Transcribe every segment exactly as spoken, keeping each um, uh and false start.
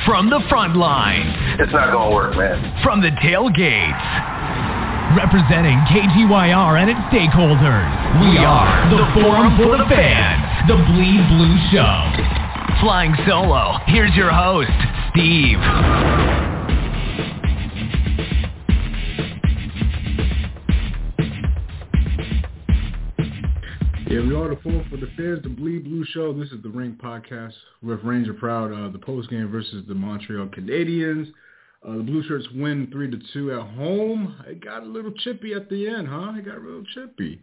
From the front lines. It's not going to work, man. From the tailgates. Representing K G Y R and its stakeholders. We are the Forum for the Fans. The Bleed Blue Show. Flying solo, here's your host, Steve. Yeah, we are the Forum for the Fans, the Bleed Blue Show. This is the Ring Podcast with Ranger Proud, uh, the postgame versus the Montreal Canadiens. Uh, the Blue Shirts win three to two at home. It got a little chippy at the end, huh? It got a little chippy.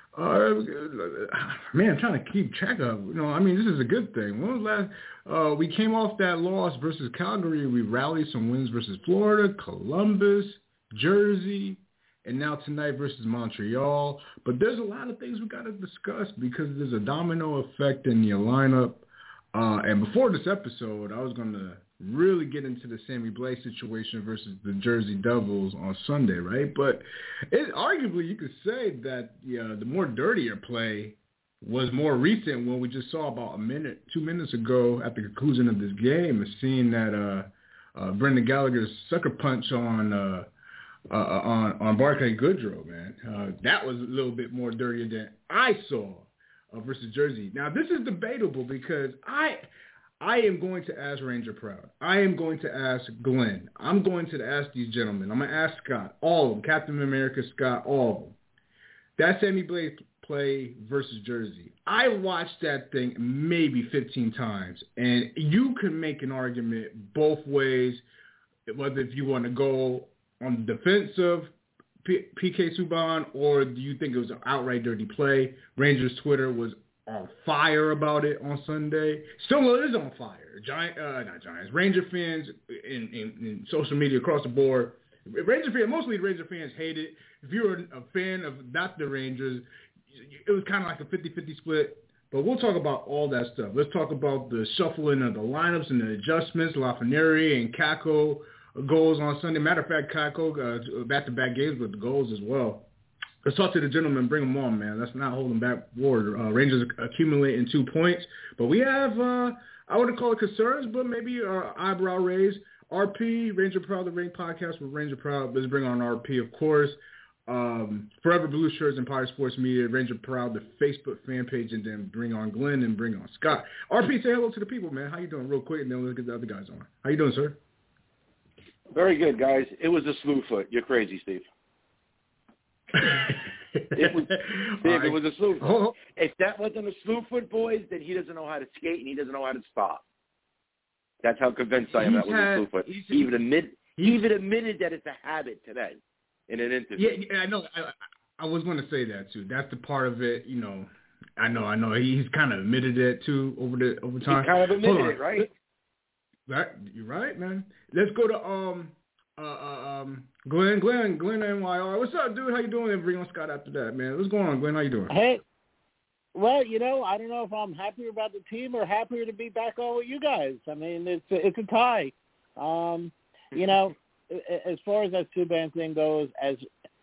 Uh, man, I'm trying to keep track of, you know, I mean, this is a good thing. When was last, uh, we came off that loss versus Calgary. We rallied some wins versus Florida, Columbus, Jersey, and now tonight versus Montreal. But there's a lot of things we got to discuss because there's a domino effect in the lineup. Uh, and before this episode, I was going to really get into the Sammy Blais situation versus the Jersey Devils on Sunday, right? But it, arguably, you could say that yeah, the more dirtier play was more recent when we just saw about a minute, two minutes ago at the conclusion of this game, seeing that uh, uh, Brendan Gallagher's sucker punch on uh, uh, on on Barclay Goodrow, man. Uh, that was a little bit more dirtier than I saw uh, versus Jersey. Now, this is debatable because I – I am going to ask Ranger Proud. I am going to ask Glenn. I'm going to ask these gentlemen. I'm going to ask Scott, all of them, Captain America, Scott, all of them. That Sammy Blais play versus Jersey. I watched that thing maybe fifteen times, and you can make an argument both ways, whether if you want to go on the defensive P- PK Subban or do you think it was an outright dirty play. Rangers Twitter was on fire about it on Sunday. Still is on fire. Giant, uh, not Giants. Ranger fans in, in, in social media across the board. Ranger fans, mostly Ranger fans hate it. If you're a fan of not the Rangers, it was kind of like a fifty-fifty split. But we'll talk about all that stuff. Let's talk about the shuffling of the lineups and the adjustments. Lafreniere and Kakko goals on Sunday. Matter of fact, Kakko uh, back-to-back games with the goals as well. Let's talk to the gentleman, bring them on, man. Let's not hold them back forward. Uh, Rangers accumulating two points. But we have, uh, I wouldn't call it concerns, but maybe our eyebrow raised. R P, Ranger Proud, the Ring Podcast with Ranger Proud. Let's bring on R P, of course. Um, Forever Blue Shirts and Pirate Sports Media, Ranger Proud, the Facebook fan page, and then bring on Glenn and bring on Scott. R P, say hello to the people, man. How you doing real quick, and then let's get the other guys on. How you doing, sir? Very good, guys. It was a slew foot. You're crazy, Steve. it was, Steve, right. It was a slew foot. Oh. If that wasn't a slew foot, boys, then he doesn't know how to skate and he doesn't know how to stop. That's how convinced I am that was had, a slew foot. He even, admit, he even admitted that it's a habit today in an interview. Yeah, yeah I know. I, I was going to say that, too. That's the part of it, you know. I know, I know. He's kind of admitted it, too, over the over time. He kind of admitted it, right? Right? You're right, man. Let's go to um. Uh, uh, um, Glenn, Glenn, Glenn N Y R. What's up, dude? How you doing? And bring on Scott after that, man. What's going on, Glenn? How you doing? Hey, well, you know, I don't know if I'm happier about the team or happier to be back on with you guys. I mean, it's a, it's a tie. Um, you know, as far as that Subban thing goes, as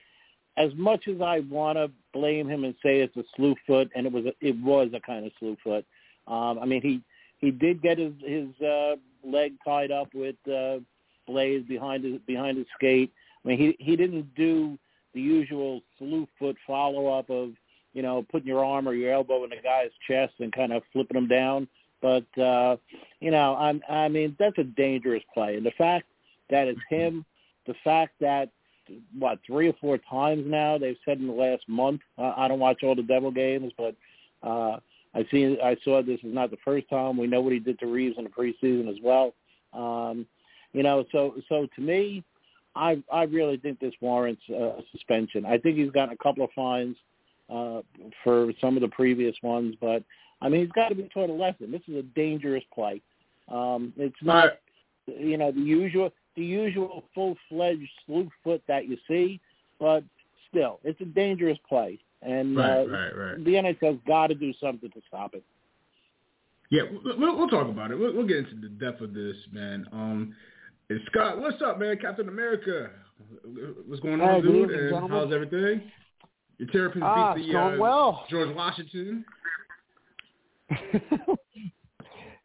as much as I want to blame him and say it's a slew foot, and it was a, it was a kind of slew foot. Um, I mean, he he did get his his uh, leg tied up with. Uh, Blaze behind his behind his skate. I mean, he he didn't do the usual slew foot follow up of you know putting your arm or your elbow in the guy's chest and kind of flipping him down. But uh, you know, I I mean that's a dangerous play, and the fact that it's him, the fact that what three or four times now they've said in the last month. Uh, I don't watch all the Devil games, but uh, I see I saw this is not the first time. We know what he did to Reeves in the preseason as well. Um, You know, so so to me, I I really think this warrants a suspension. I think he's gotten a couple of fines uh, for some of the previous ones, but I mean he's got to be taught a lesson. This is a dangerous play. Um, it's not, you know, the usual the usual full-fledged slew foot that you see, but still, it's a dangerous play, and right, uh, right, right. the N H L's got to do something to stop it. Yeah, we'll, we'll talk about it. We'll, we'll get into the depth of this, man. Um, It's Scott, what's up, man? Captain America. What's going on, hey, dude? Evening, and gentlemen. how's everything? Your Terrapins ah, beat the going uh, well. George Washington.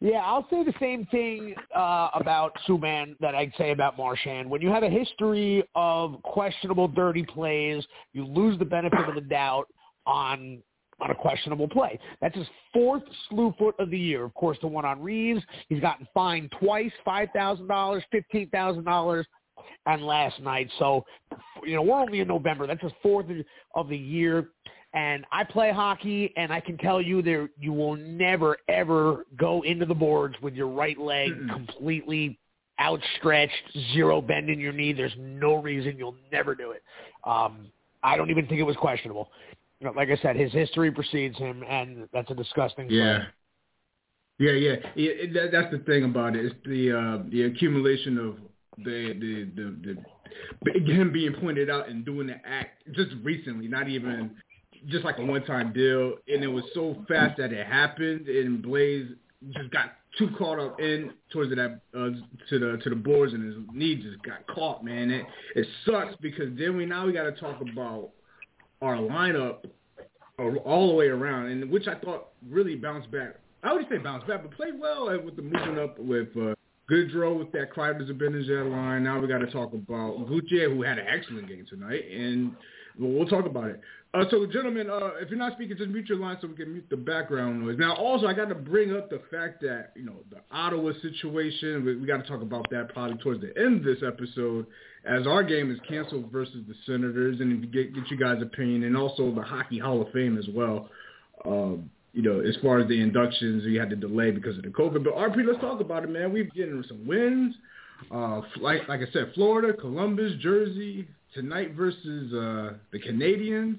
Yeah, I'll say the same thing uh, about Subban that I'd say about Marchand. When you have a history of questionable, dirty plays, you lose the benefit of the doubt on on a questionable play. That's his fourth slew foot of the year. Of course, the one on Reeves, he's gotten fined twice, five thousand dollars, fifteen thousand dollars, and last night. So, you know, we're only in November. That's his fourth of the year. And I play hockey, and I can tell you there you will never, ever go into the boards with your right leg Mm-mm. completely outstretched, zero bend in your knee. There's no reason. You'll never do it. Um, I don't even think it was questionable. You know, like I said, his history precedes him, and that's a disgusting yeah. play. Yeah, yeah, yeah. It, that, that's the thing about it. It's the uh, the accumulation of the the, the the him being pointed out and doing the act just recently, not even just like a one-time deal, and it was so fast that it happened, and Blaze just got too caught up in towards that uh, to the to the boards, and his knee just got caught. Man, it it sucks because then we now we got to talk about our lineup all the way around, and which I thought really bounced back. I would say bounced back, but played well with the moving up with uh, Goodrow with that Kreider Zibanejad line. Now we got to talk about Gauthier, who had an excellent game tonight, and well, we'll talk about it. Uh, so, gentlemen, uh, if you're not speaking, just mute your line so we can mute the background noise. Now, also, I got to bring up the fact that, you know, the Ottawa situation, we, we got to talk about that probably towards the end of this episode, as our game is canceled versus the Senators, and get, get you guys' opinion, and also the Hockey Hall of Fame as well. Um, you know, as far as the inductions, we had to delay because of the COVID. But, R P, let's talk about it, man. We've getting some wins. Uh, like, like I said, Florida, Columbus, Jersey, tonight versus uh, the Canadians.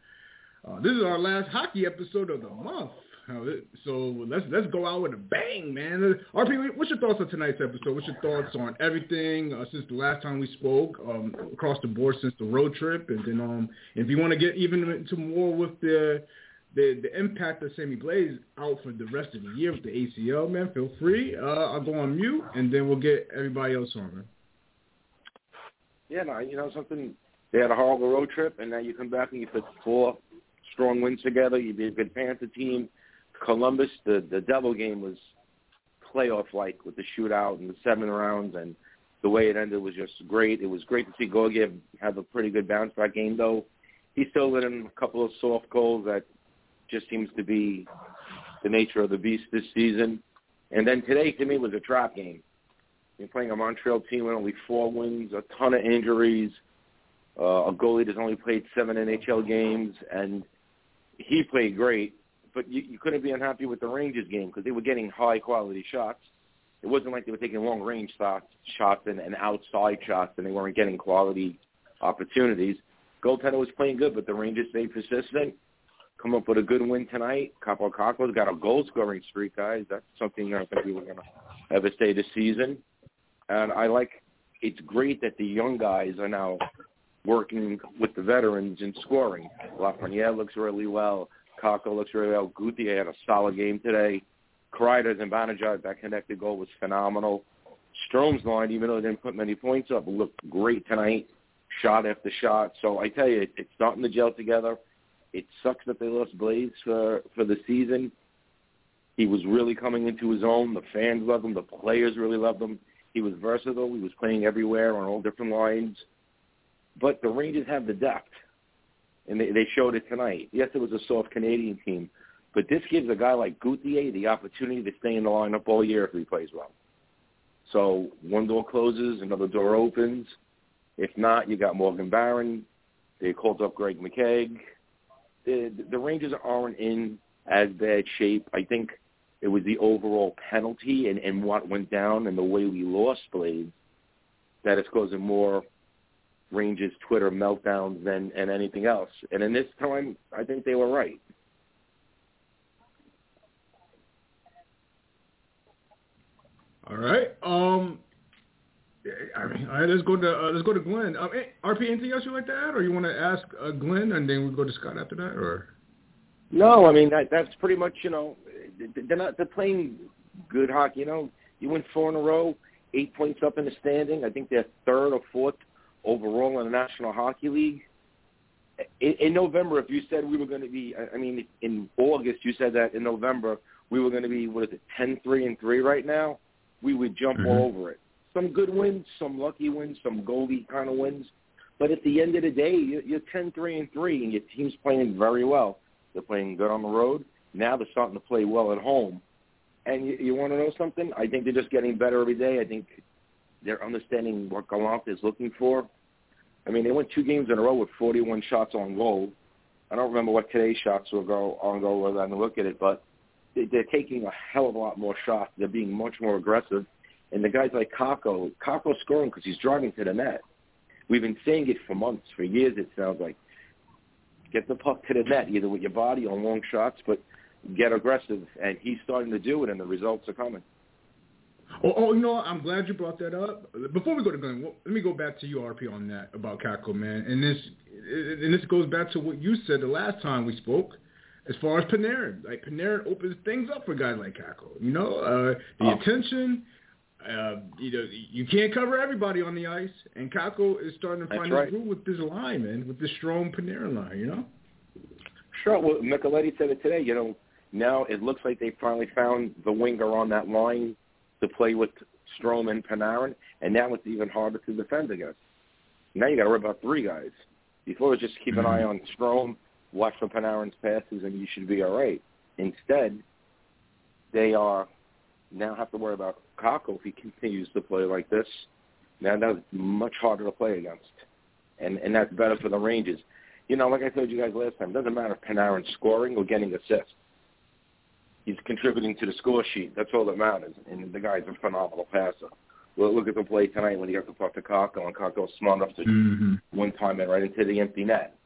Uh, uh, this is our last hockey episode of the month. Uh, so let's let's go out with a bang, man. R P, what's your thoughts on tonight's episode? What's your thoughts on everything uh, since the last time we spoke, um, across the board since the road trip? And then um, if you want to get even into more with the, the the impact of Sammy Blais out for the rest of the year with the A C L, man, feel free. Uh, I'll go on mute, and then we'll get everybody else on, man. Yeah, no, you know something. They had a horrible road trip, and now you come back and you put four strong wins together. You be a good Panther team. Columbus, the the Devil game was playoff-like with the shootout and the seven rounds, and the way it ended was just great. It was great to see Gorgiev have a pretty good bounce-back game, though. He still let in a couple of soft goals that just seems to be the nature of the beast this season. And then today, to me, was a trap game. You're playing a Montreal team with only four wins, a ton of injuries, uh, a goalie that's only played seven N H L games, and he played great. But you, you couldn't be unhappy with the Rangers game because they were getting high-quality shots. It wasn't like they were taking long-range shots, shots and, and outside shots, and they weren't getting quality opportunities. Goaltender was playing good, but the Rangers stayed persistent. Come up with a good win tonight. Kaapo Kakko's got a goal-scoring streak, guys. That's something I don't think we were going to ever say this season. And I like, it's great that the young guys are now working with the veterans in scoring. Lafreniere looks really well. Kakko looks really well. Gauthier had a solid game today. Kreider and Zibanejad, that connected goal was phenomenal. Strome's line, even though they didn't put many points up, looked great tonight, shot after shot. So I tell you, it, it's starting to gel together. It sucks that they lost Blais for, for the season. He was really coming into his own. The fans loved him. The players really loved him. He was versatile. He was playing everywhere on all different lines. But the Rangers have the depth, and they, they showed it tonight. Yes, it was a soft Canadian team, but this gives a guy like Gauthier the opportunity to stay in the lineup all year if he plays well. So one door closes, another door opens. If not, you got Morgan Barron. They called up Greg McKegg. The, the Rangers aren't in as bad shape. I think it was the overall penalty and, and what went down and the way we lost Blades that is causing more Rangers Twitter meltdowns than and anything else. And in this time, I think they were right. All right. Um. I mean, all right. Let's go to uh, let's go to Glenn. Um, R P, anything else you'd like to add, or you want to ask uh, Glenn, and then we go to Scott after that, or? No, I mean that that's pretty much, you know, they're not they're playing good hockey. You know, you win four in a row, eight points up in the standing. I think they're third or fourth overall in the National Hockey League. In, in November, if you said we were going to be, I mean, in August, you said that in November we were going to be, what is it, ten three and three right now, we would jump mm-hmm. all over it. Some good wins, some lucky wins, some goalie kind of wins. But at the end of the day, you're ten three and three, and your team's playing very well. They're playing good on the road. Now they're starting to play well at home. And you, you want to know something? I think they're just getting better every day. I think they're understanding what Gallant is looking for. I mean, they went two games in a row with forty-one shots on goal. I don't remember what today's shots will go on goal whether I can look at it, but they're taking a hell of a lot more shots. They're being much more aggressive. And the guys like Kakko, Kakko's scoring because he's driving to the net. We've been saying it for months, for years it sounds like. Get the puck to the net, either with your body on long shots, but get aggressive. And he's starting to do it, and the results are coming. Oh, oh, you know, I'm glad you brought that up. Before we go to Glenn, well, let me go back to you, R P, on that about Kakko, man. And this, and this goes back to what you said the last time we spoke, as far as Panarin. Like Panarin opens things up for guys like Kakko. You know, uh, the oh. attention. Uh, you know, you can't cover everybody on the ice, and Kakko is starting to find That's his right. groove with this line, man, with this strong Panarin line. You know. Sure. Well, Micheletti said it today. You know, now it looks like they finally found the winger on that line to play with Strome and Panarin, and now it's even harder to defend against. Now you got to worry about three guys. Before it was just keep an eye on Strome, watch for Panarin's passes, and you should be all right. Instead, they are now have to worry about Kakko if he continues to play like this. Now that's much harder to play against, and and that's better for the Rangers. You know, like I told you guys last time, it doesn't matter if Panarin's scoring or getting assists. He's contributing to the score sheet. That's all that matters. And the guy's a phenomenal passer. Well, look at the play tonight when he got the puck to Kakko, and Kakko was smart enough to mm-hmm. one time it right into the empty net.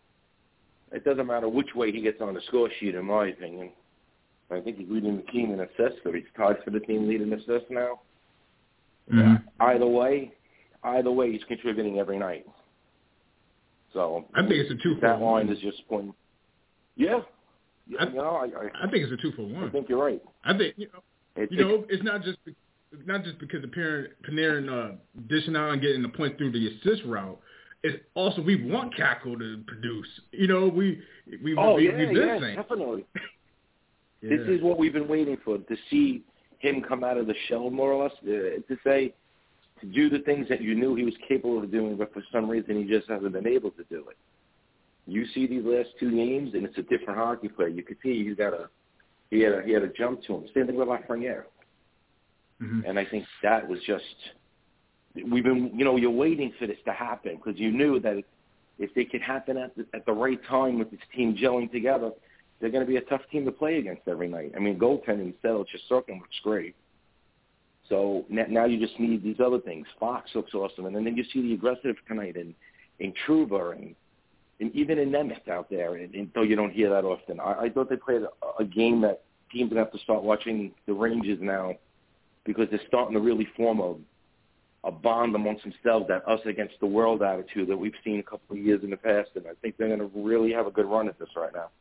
It doesn't matter which way he gets on the score sheet, in my opinion. I think he's leading the team in assists, so he's tied for the team leading assists now. Mm-hmm. Either way, either way, he's contributing every night. So I think it's a two. That for line one. is just point. Yeah. I, you know, I, I, I think it's a two for one. I think you're right. I think you know, it, you know, it's not just not just because of Panarin, Panarin uh, dishing out and getting the point through the assist route. It's also we want Kakko to produce. You know, we we oh we, yeah, we've been yeah, saying. definitely. Yeah. This is what we've been waiting for, to see him come out of the shell, more or less, uh, to say, to do the things that you knew he was capable of doing, but for some reason he just hasn't been able to do it. You see these last two games, and it's a different hockey player. You could see he's got a he had a he had a jump to him. Same thing with Lafreniere. Mm-hmm. And I think that was just we've been you know you're waiting for this to happen because you knew that if, if they could happen at the, at the right time with this team gelling together, they're going to be a tough team to play against every night. I mean, goaltending, Stella Shesterkin looks great. So now you just need these other things. Fox looks awesome, and then you see the aggressive tonight in in Trouba and. And even in Nemeth out there, and, and though you don't hear that often, I, I thought they played a, a game that teams are going to have to start watching the Rangers now because they're starting to really form a, a bond amongst themselves, that us against the world attitude that we've seen a couple of years in the past, and I think they're going to really have a good run at this right now.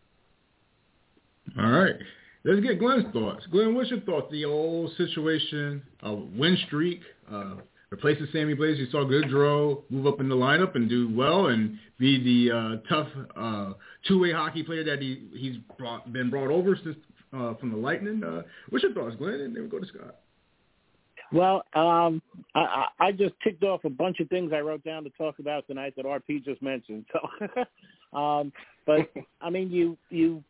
All right. Let's get Glenn's thoughts. Glenn, what's your thoughts? The old situation, a win streak, uh, replacing Sammy Blais. You saw Goodrow move up in the lineup and do well and be the uh, tough uh, two-way hockey player that he, he's brought, been brought over since uh, from the Lightning. Uh, what's your thoughts, Glenn? And then we go to Scott. Well, um, I, I just ticked off a bunch of things I wrote down to talk about tonight that R P just mentioned. So, um, but I mean, you you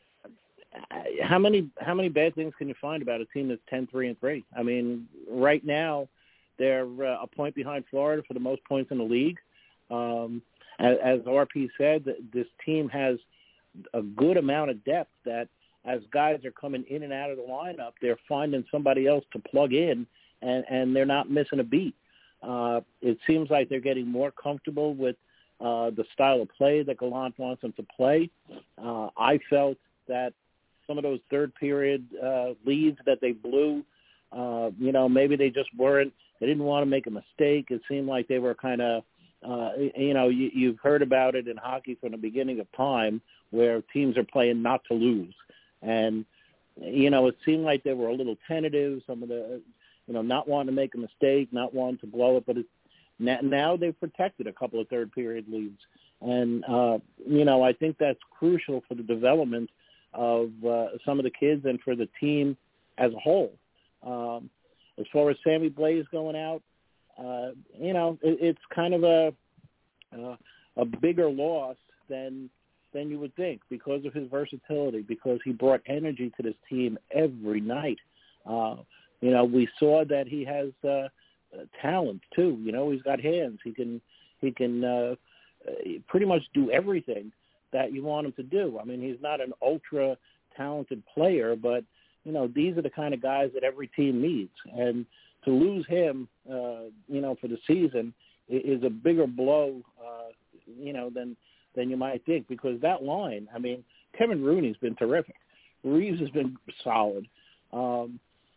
how many how many bad things can you find about a team that's ten three and three? I mean, right now they're uh, a point behind Florida for the most points in the league. Um, as, as R P said, this team has a good amount of depth that as guys are coming in and out of the lineup, they're finding somebody else to plug in, and, and they're not missing a beat. Uh, it seems like they're getting more comfortable with uh, the style of play that Gallant wants them to play. Uh, I felt that some of those third period uh, leads that they blew, uh, you know, maybe they just weren't, they didn't want to make a mistake. It seemed like they were kind of, uh, you know, you, you've heard about it in hockey from the beginning of time where teams are playing not to lose. And, you know, it seemed like they were a little tentative, some of the, you know, not wanting to make a mistake, not wanting to blow it. But it's, now they've protected a couple of third period leads. And, uh, you know, I think that's crucial for the development of uh, some of the kids and for the team as a whole. Um, as far as Sammy Blais going out, uh, you know, it, it's kind of a uh, a bigger loss than than you would think because of his versatility, because he brought energy to this team every night. Uh, you know, we saw that he has uh, talent too. You know, he's got hands. He can he can uh, pretty much do everything that you want him to do. I mean, he's not an ultra talented player, but you know, these are the kind of guys that every team needs. And to lose him, uh, you know, for the season is a bigger blow, uh, you know, than than you might think, because that line, I mean, Kevin Rooney's been terrific. Reeves has been solid. Um,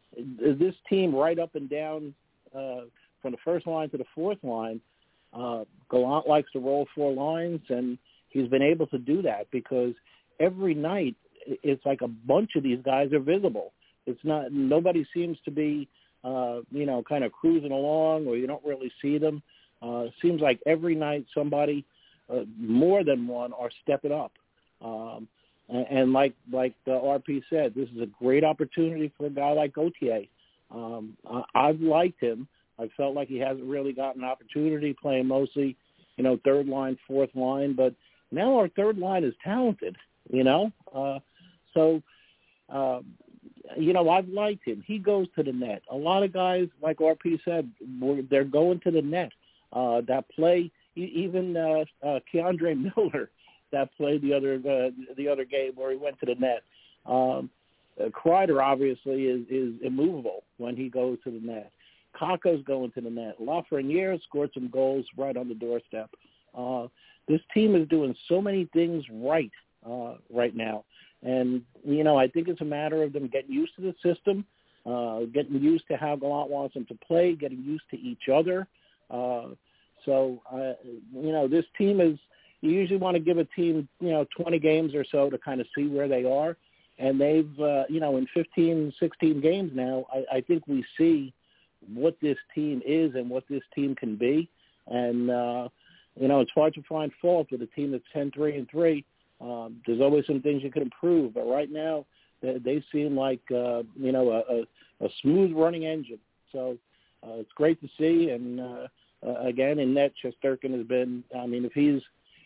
this team right up and down uh, from the first line to the fourth line, uh, Gallant likes to roll four lines, and he's been able to do that because every night it's like a bunch of these guys are visible. It's not, nobody seems to be, uh, you know, kind of cruising along, or you don't really see them. Uh, it seems like every night somebody, uh, more than one, are stepping up. Um, and, and like like the R P said, this is a great opportunity for a guy like Gauthier. Um, I, I've liked him. I felt like he hasn't really gotten an opportunity, playing mostly, you know, third line, fourth line. But now our third line is talented, you know. Uh, so, uh, you know, I've liked him. He goes to the net. A lot of guys, like R P said, they're going to the net. Uh, that play, even uh, uh, Keandre Miller, that played the other uh, the other game where he went to the net. Um, uh, Kreider obviously is, is immovable when he goes to the net. Kakko's going to the net. Lafreniere scored some goals right on the doorstep. Uh, this team is doing so many things right uh, right now. And, you know, I think it's a matter of them getting used to the system, uh, getting used to how Gallant wants them to play, getting used to each other. Uh, so, uh, you know, this team is, you usually want to give a team, you know, twenty games or so to kind of see where they are. And they've, uh, you know, in fifteen, sixteen games now, I, I think we see what this team is and what this team can be. And, uh, you know, it's hard to find fault with a team that's ten three and three. Um, there's always some things you can improve, but right now they, they seem like, uh, you know, a, a, a smooth running engine. So uh, it's great to see. And, uh, uh, again, in net, Shesterkin has been, I mean, if he's,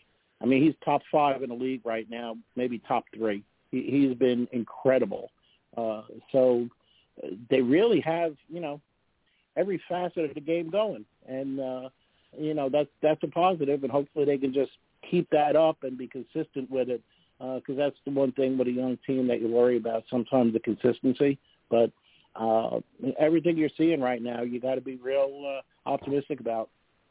I mean, he's top five in the league right now, maybe top three. He, he's been incredible. Uh, so they really have, you know, every facet of the game going. And, uh, you know, that's, that's a positive, and hopefully they can just keep that up and be consistent with it, because uh, that's the one thing with a young team that you worry about, sometimes the consistency. But uh, everything you're seeing right now, you got to be real uh, optimistic about.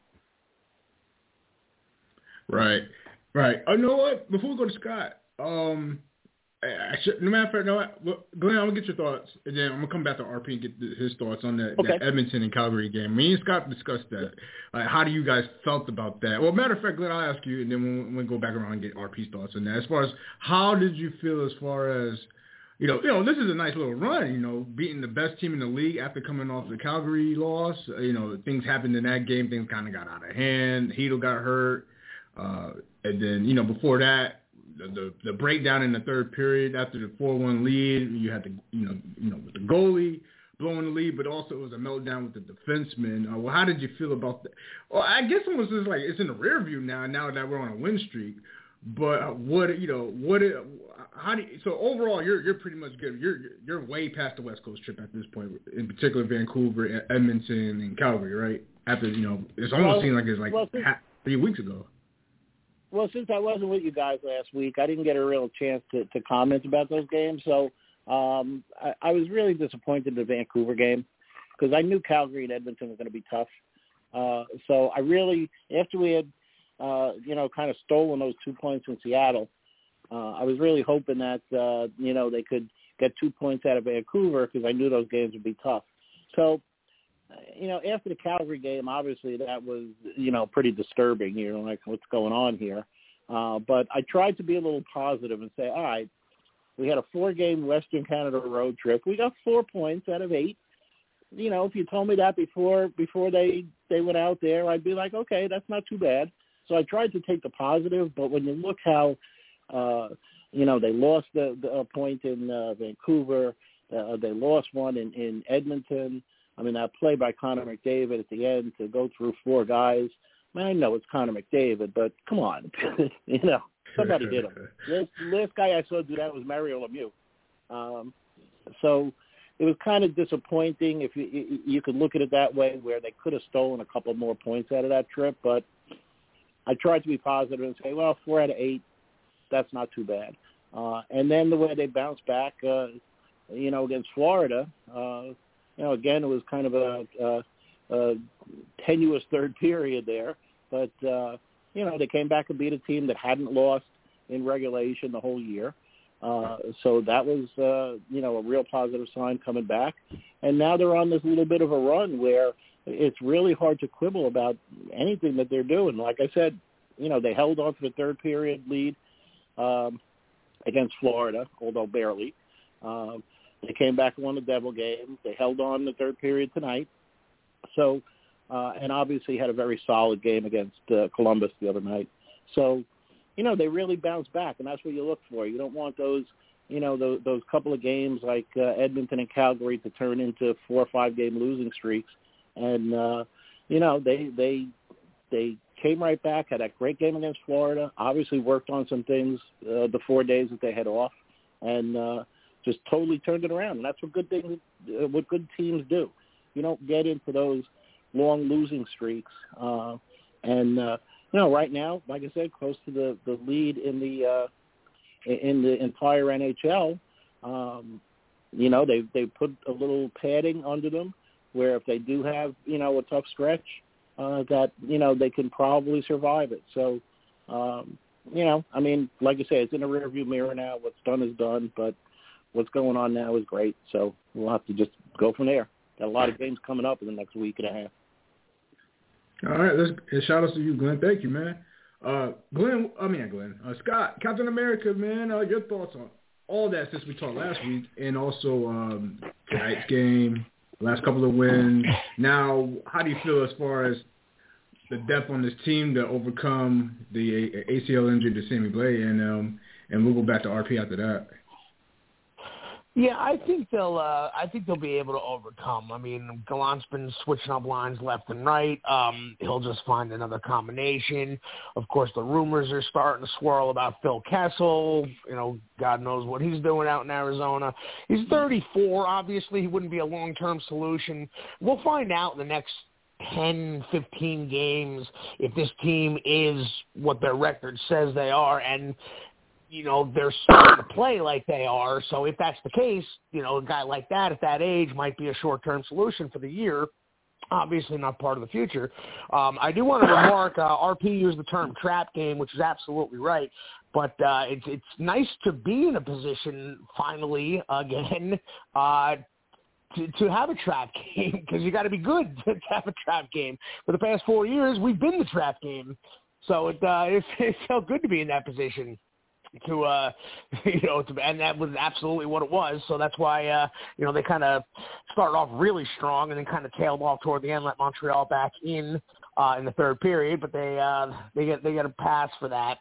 Right, right. Oh, you know what? Before we go to Scott, um, I should, no matter of fact, no, well, Glenn, I'm gonna get your thoughts, and then I'm gonna come back to R P and get the, his thoughts on that, okay. that Edmonton and Calgary game. Me and Scott discussed that. Like, how do you guys felt about that? Well, matter of fact, Glenn, I'll ask you, and then we'll, we'll go back around and get R P's thoughts on that. As far as how did you feel, as far as you know, you know, this is a nice little run. You know, beating the best team in the league after coming off the Calgary loss. You know, things happened in that game. Things kind of got out of hand. Hedl got hurt, uh, and then you know before that. The, the the breakdown in the third period after the four one lead, you had the you know you know with the goalie blowing the lead, but also it was a meltdown with the defenseman. Uh, well, how did you feel about that? Well, I guess it was just like it's in the rear view now. Now that we're on a win streak, but what you know what it, how do you, so overall you're you're pretty much good. You're you're way past the West Coast trip at this point, in particular Vancouver, Edmonton, and Calgary, right? After you know it's almost well, seemed like it's like well, half, three weeks ago. Well, since I wasn't with you guys last week, I didn't get a real chance to, to comment about those games. So um, I, I was really disappointed in the Vancouver game because I knew Calgary and Edmonton were going to be tough. Uh, so I really, after we had, uh, you know, kind of stolen those two points in Seattle, uh, I was really hoping that, uh, you know, they could get two points out of Vancouver because I knew those games would be tough. So, you know, after the Calgary game, obviously that was, you know, pretty disturbing. You know, like what's going on here. Uh, but I tried to be a little positive and say, all right, we had a four-game Western Canada road trip. We got four points out of eight. You know, if you told me that before before they, they went out there, I'd be like, okay, that's not too bad. So I tried to take the positive. But when you look how uh, you know, they lost the, the a point in uh, Vancouver. Uh, they lost one in, in Edmonton. I mean, that play by Connor McDavid at the end to go through four guys. I mean, I know it's Connor McDavid, but come on. You know, somebody hit him. Last, last guy I saw do that was Mario Lemieux. Um, so it was kind of disappointing if you, you could look at it that way, where they could have stolen a couple more points out of that trip. But I tried to be positive and say, well, four out of eight, that's not too bad. Uh, and then the way they bounced back, uh, you know, against Florida, uh, you know, again, it was kind of a, a, a tenuous third period there. But, uh, you know, they came back and beat a team that hadn't lost in regulation the whole year. Uh, so that was, uh, you know, a real positive sign coming back. And now they're on this little bit of a run where it's really hard to quibble about anything that they're doing. Like I said, you know, they held on to the third period lead um, against Florida, although barely. Um, they came back and won the Devil game. They held on the third period tonight. So, uh, and obviously had a very solid game against uh, Columbus the other night. So, you know, they really bounced back, and that's what you look for. You don't want those, you know, those, those couple of games like uh, Edmonton and Calgary to turn into four or five-game losing streaks. And, uh, you know, they they they came right back, had that great game against Florida, obviously worked on some things uh, the four days that they had off, and uh, just totally turned it around. And that's what good things, uh, what good teams do. You don't get into those long losing streaks. Uh, and, uh, you know, right now, like I said, close to the, the lead in the uh, in the entire N H L. Um, you know, they they put a little padding under them, where if they do have, you know, a tough stretch, uh, that, you know, they can probably survive it. So, um, you know, I mean, like I say, it's in a rearview mirror now. What's done is done, but what's going on now is great. So we'll have to just go from there. Got a lot of games coming up in the next week and a half. All right, let's and shout out to you, Glenn. Thank you, man. Uh, Glenn, I mean, Glenn, uh, Scott, Captain America, man. Uh, your thoughts on all that since we talked last week, and also um, tonight's game, last couple of wins. Now, how do you feel as far as the depth on this team to overcome the A C L injury to Sammy Blais, and um, and we'll go back to R P after that. Yeah, I think they'll. Uh, I think they'll be able to overcome. I mean, Gallant's been switching up lines left and right. Um, he'll just find another combination. Of course, the rumors are starting to swirl about Phil Kessel. You know, God knows what he's doing out in Arizona. He's thirty-four. Obviously, he wouldn't be a long-term solution. We'll find out in the next ten, fifteen games if this team is what their record says they are, and you know, they're starting to play like they are. So if that's the case, you know, a guy like that at that age might be a short-term solution for the year. Obviously not part of the future. Um, I do want to remark, uh, R P used the term trap game, which is absolutely right. But uh, it's, it's nice to be in a position finally again uh, to, to have a trap game, because you got to be good to have a trap game. For the past four years, we've been the trap game. So it, uh, it, it felt good to be in that position. To uh, you know, to, and that was absolutely what it was. So that's why uh, you know, they kind of started off really strong and then kind of tailed off toward the end, let Montreal back in uh, in the third period. But they uh, they get they get a pass for that.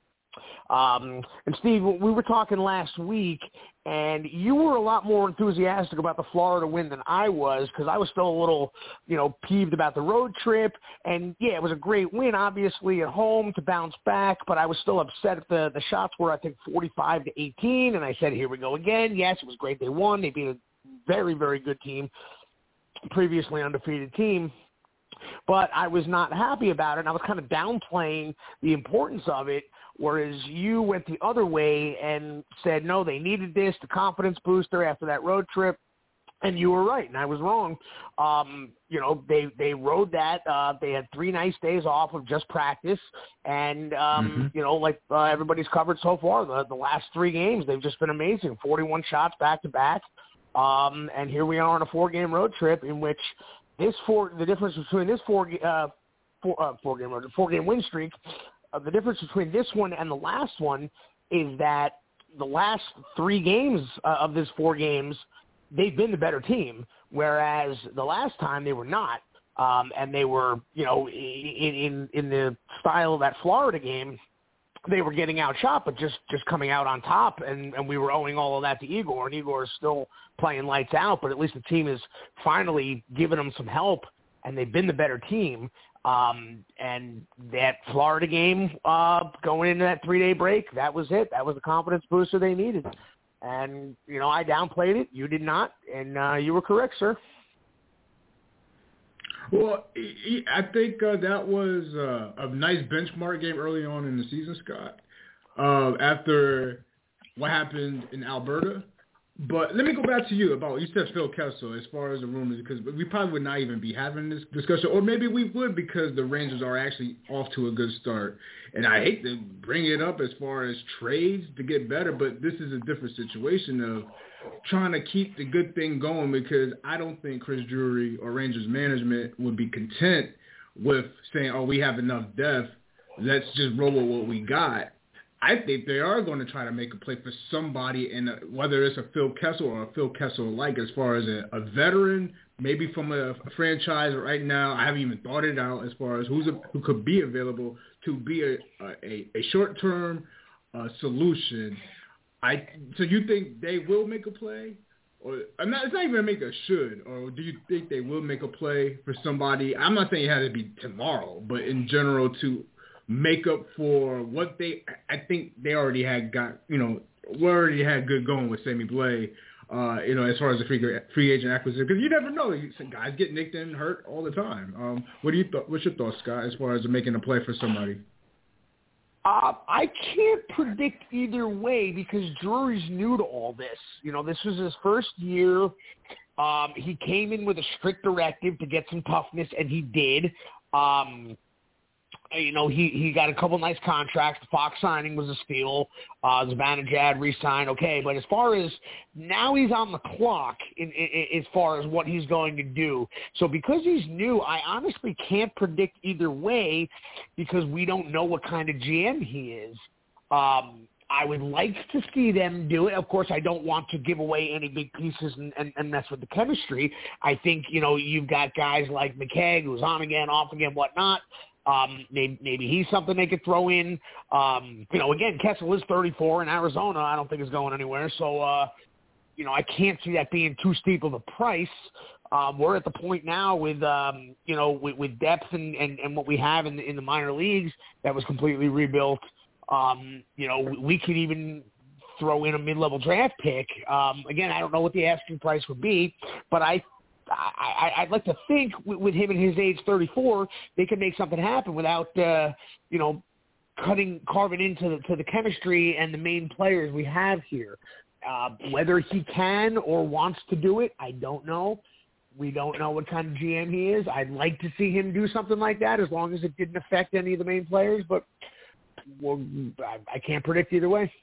Um, and Steve, we were talking last week, and you were a lot more enthusiastic about the Florida win than I was, because I was still a little, you know, peeved about the road trip. And yeah, it was a great win, obviously at home to bounce back, but I was still upset at the the shots were, I think, forty-five to eighteen, and I said, here we go again. Yes, it was great they won. They beat a very, very good team, previously undefeated team. But I was not happy about it, and I was kind of downplaying the importance of it, whereas you went the other way and said, no, they needed this, the confidence booster after that road trip, and you were right, and I was wrong. Um, you know, they, they rode that. Uh, they had three nice days off of just practice, and, um, mm-hmm. you know, like uh, everybody's covered so far, the, the last three games, they've just been amazing, forty-one shots back-to-back, um, and here we are on a four-game road trip in which this four, the difference between this four, uh, four, uh, four game, four game win streak, uh, the difference between this one and the last one is that the last three games uh, of this four games, they've been the better team, whereas the last time they were not, um, and they were, you know, in, in in the style of that Florida game. they were getting outshot, but just, just coming out on top, and, and we were owing all of that to Igor, and Igor is still playing lights out, but at least the team is finally giving them some help, and they've been the better team. Um, and that Florida game uh, going into that three-day break, that was it. That was the confidence booster they needed. And, you know, I downplayed it. You did not, and uh, you were correct, sir. Well, I think uh, that was uh, a nice benchmark game early on in the season, Scott, uh, after what happened in Alberta. But let me go back to you about, you said Phil Kessel as far as the rumors, because we probably would not even be having this discussion, or maybe we would because the Rangers are actually off to a good start. And I hate to bring it up as far as trades to get better, but this is a different situation of trying to keep the good thing going, because I don't think Chris Drury or Rangers management would be content with saying, oh, we have enough depth, let's just roll with what we got. I think they are going to try to make a play for somebody, in a, whether it's a Phil Kessel or a Phil Kessel-like, as far as a, a veteran, maybe from a, a franchise right now. I haven't even thought it out as far as who's a, who could be available to be a, a, a short-term uh, solution. I So you think they will make a play? Or I'm not, it's not even make a should, or do you think they will make a play for somebody? I'm not saying it has to be tomorrow, but in general to make up for what they, I think they already had got, you know, we already had good going with Sammy Blais, uh, you know, as far as the free free agent acquisition, because you never know, guys get nicked and hurt all the time. Um, what do you th- what's your thoughts, Scott, as far as making a play for somebody? Uh, I can't predict either way because Drury's new to all this. You know, this was his first year. Um, he came in with a strict directive to get some toughness, and he did. Um, You know, he, he got a couple nice contracts. The Fox signing was a steal. Uh, Zibanejad re-signed, okay. But as far as now he's on the clock in, in, as far as what he's going to do. So because he's new, I honestly can't predict either way because we don't know what kind of G M he is. Um, I would like to see them do it. Of course, I don't want to give away any big pieces and, and, and mess with the chemistry. I think, you know, you've got guys like McKegg who's on again, off again, whatnot. Um, maybe, maybe he's something they could throw in. Um, you know, again, Kessel is thirty-four in Arizona. I don't think is going anywhere. So, uh, you know, I can't see that being too steep of a price. Um, we're at the point now with, um, you know, with, with depth and, and, and what we have in the, in the minor leagues that was completely rebuilt. Um, you know, we, we could even throw in a mid-level draft pick. Um, again, I don't know what the asking price would be, but I I, I'd like to think with him and his age, thirty-four, they can make something happen without, uh, you know, cutting, carving into the, to the chemistry and the main players we have here. Uh, whether he can or wants to do it, I don't know. We don't know what kind of G M he is. I'd like to see him do something like that as long as it didn't affect any of the main players, but well, I, I can't predict either way.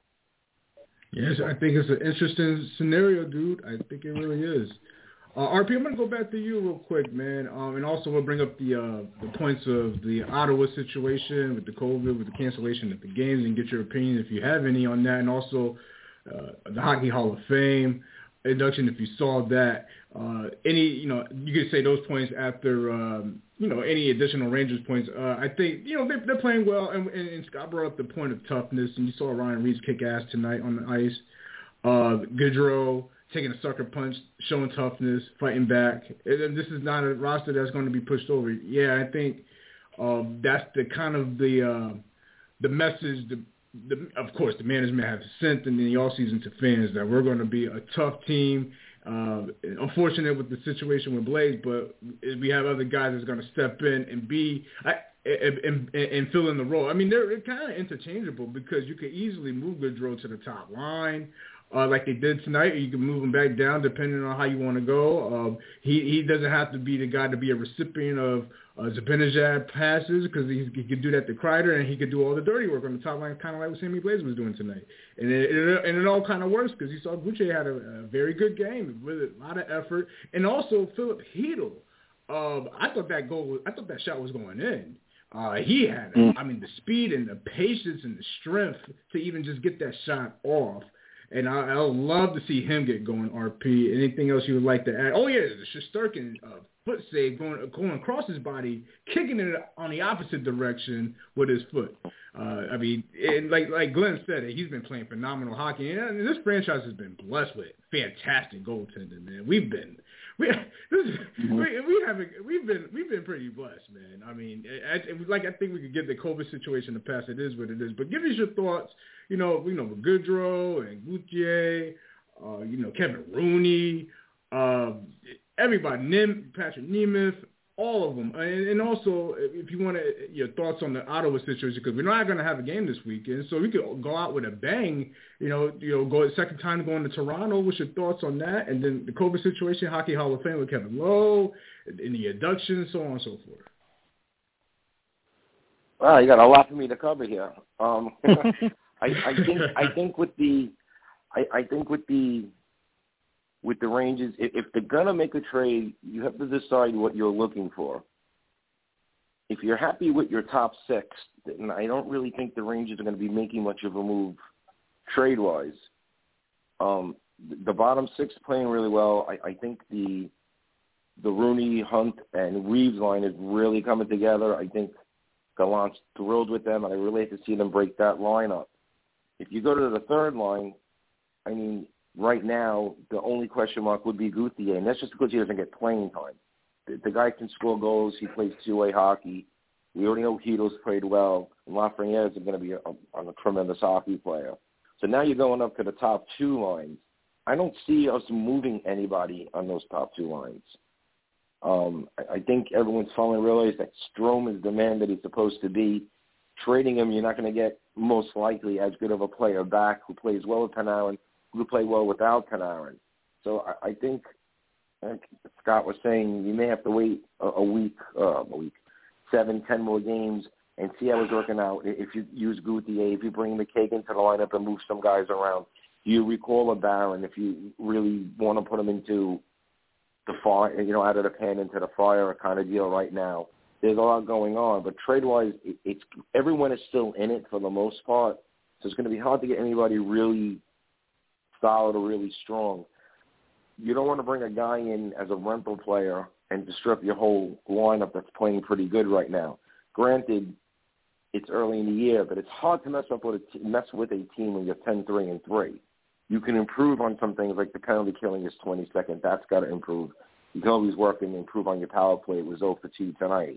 Yes, I think it's an interesting scenario, dude. I think it really is. Uh, R P, I'm going to go back to you real quick, man, um, and also we'll bring up the uh, the points of the Ottawa situation with the COVID, with the cancellation of the games, and get your opinion if you have any on that, and also uh, the Hockey Hall of Fame induction if you saw that. Uh, any, you know, you could say those points after, um, you know, any additional Rangers points. Uh, I think, you know, they're, they're playing well, and, and, and Scott brought up the point of toughness, and you saw Ryan Reeves kick ass tonight on the ice. Uh, Gaudreau taking a sucker punch, showing toughness, fighting back. And this is not a roster that's going to be pushed over. Yeah, I think um, that's the kind of the uh, the message, the, the, of course, the management has sent in the offseason to fans that we're going to be a tough team. Uh, unfortunate with the situation with Blais, but we have other guys that's going to step in and be I, and, and, and fill in the role. I mean, they're kind of interchangeable because you could easily move Gaudreau to the top line. Uh, like they did tonight, or you can move him back down depending on how you want to go. Um, he he doesn't have to be the guy to be a recipient of uh, Zibanejad passes because he, he could do that to Kreider, and he could do all the dirty work on the top line, kind of like what Sammy Blais was doing tonight. And it, it, and it all kind of works because you saw Gucci had a, a very good game with a lot of effort, and also Philip Hedl. Um, I thought that goal, was, I thought that shot was going in. Uh, he had, I mean, the speed and the patience and the strength to even just get that shot off. And I, I would love to see him get going, R P. Anything else you would like to add? Oh, yeah, the Shesterkin uh, foot save going, going across his body, kicking it on the opposite direction with his foot. Uh, I mean, and like like Glenn said, he's been playing phenomenal hockey. And this franchise has been blessed with fantastic goaltending, man. We've been we this is, mm-hmm. we we haven't we've been we've been pretty blessed, man. I mean, I, I, like I think we could get the COVID situation to pass. It is what it is. But give us your thoughts. You know, you know, Goodrow and Gauthier, uh, you know, Kevin Rooney, uh, everybody, Nim, Patrick Nemeth, all of them. And, and also, if you want to, your thoughts on the Ottawa situation, because we're not going to have a game this weekend, so we could go out with a bang. You know, you know, go second time going to Toronto. What's your thoughts on that? And then the COVID situation, Hockey Hall of Fame with Kevin Lowe, and the induction, so on and so forth. Well, you got a lot for me to cover here. Um, I, I think I think with the I, I think with the with the Rangers, if, if they're gonna make a trade, you have to decide what you're looking for. If you're happy with your top six, then I don't really think the Rangers are going to be making much of a move trade wise. Um, the bottom six playing really well. I, I think the the Rooney, Hunt, and Reeves line is really coming together. I think Gallant's thrilled with them, and I really like to see them break that line up. If you go to the third line, I mean, right now, the only question mark would be Gauthier, and that's just because he doesn't get playing time. The, the guy can score goals. He plays two-way hockey. We already know Hedo's played well, and Lafreniere is going to be a, a, a tremendous hockey player. So now you're going up to the top two lines. I don't see us moving anybody on those top two lines. Um, I, I think everyone's finally realized that Strome is the man that he's supposed to be. Trading him, you're not going to get most likely as good of a player back who plays well with Panarin, who play well without Panarin. So I, I think, like Scott was saying, you may have to wait a, a week, uh, a week, seven, ten more games and see how it's working out. If you use Gauthier, if you bring McKagan into the lineup and move some guys around, you recall a Barron if you really want to put him into the fire, you know, out of the pan into the fire kind of deal right now. There's a lot going on, but trade-wise, it, it's everyone is still in it for the most part, so it's going to be hard to get anybody really solid or really strong. You don't want to bring a guy in as a rental player and disrupt your whole lineup that's playing pretty good right now. Granted, it's early in the year, but it's hard to mess up with a t- mess with a team when you're ten three and three. You can improve on some things like the penalty killing is twenty-second. That's got to improve. You can always work and improve on your power play. It was zero for two tonight.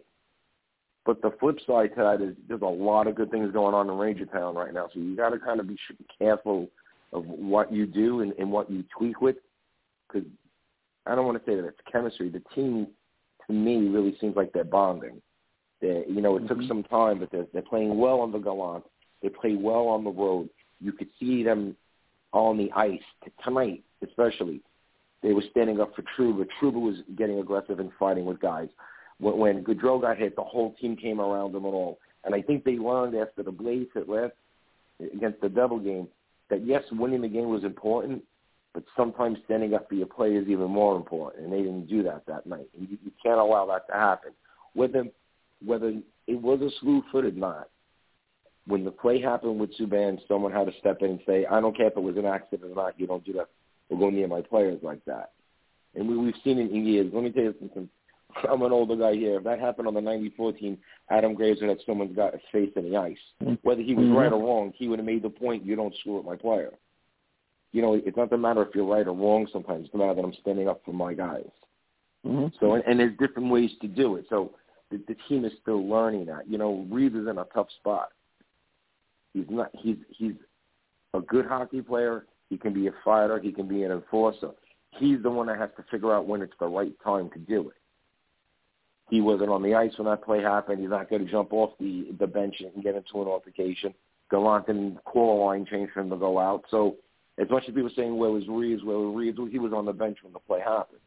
But the flip side to that is there's a lot of good things going on in Ranger Town right now. So you got to kind of be careful of what you do and, and what you tweak with. Because I don't want to say that it's chemistry. The team, to me, really seems like they're bonding. They, you know, it mm-hmm. took some time, but they're, they're playing well on the Gallant. They play well on the road. You could see them on the ice tonight, especially. They were standing up for Trouba. Trouba was getting aggressive and fighting with guys. When, when Gaudreau got hit, the whole team came around them and all. And I think they learned after the Blaze hit last against the Devil game that, yes, winning the game was important, but sometimes standing up for your play is even more important. And they didn't do that that night. And you, you can't allow that to happen. Whether, whether it was a slew foot or not, when the play happened with Subban, someone had to step in and say, I don't care if it was an accident or not, you don't do that or go near my players like that. And we, we've seen it in years. Let me tell you something. I'm an older guy here. If that happened on the ninety-four team, Adam Graves would have someone's got his face in the ice. Whether he was mm-hmm. right or wrong, he would have made the point, you don't screw with my player. You know, it's not the matter if you're right or wrong sometimes. It's the matter that I'm standing up for my guys. Mm-hmm. So, and, and there's different ways to do it. So the, the team is still learning that. You know, Reeves is in a tough spot. He's not. He's he's a good hockey player. He can be a fighter. He can be an enforcer. He's the one that has to figure out when it's the right time to do it. He wasn't on the ice when that play happened. He's not going to jump off the, the bench and get into an altercation. Gallant didn't call a line change for him to go out. So as much as people are saying, where was Reeves, where was Reeves, he was on the bench when the play happened.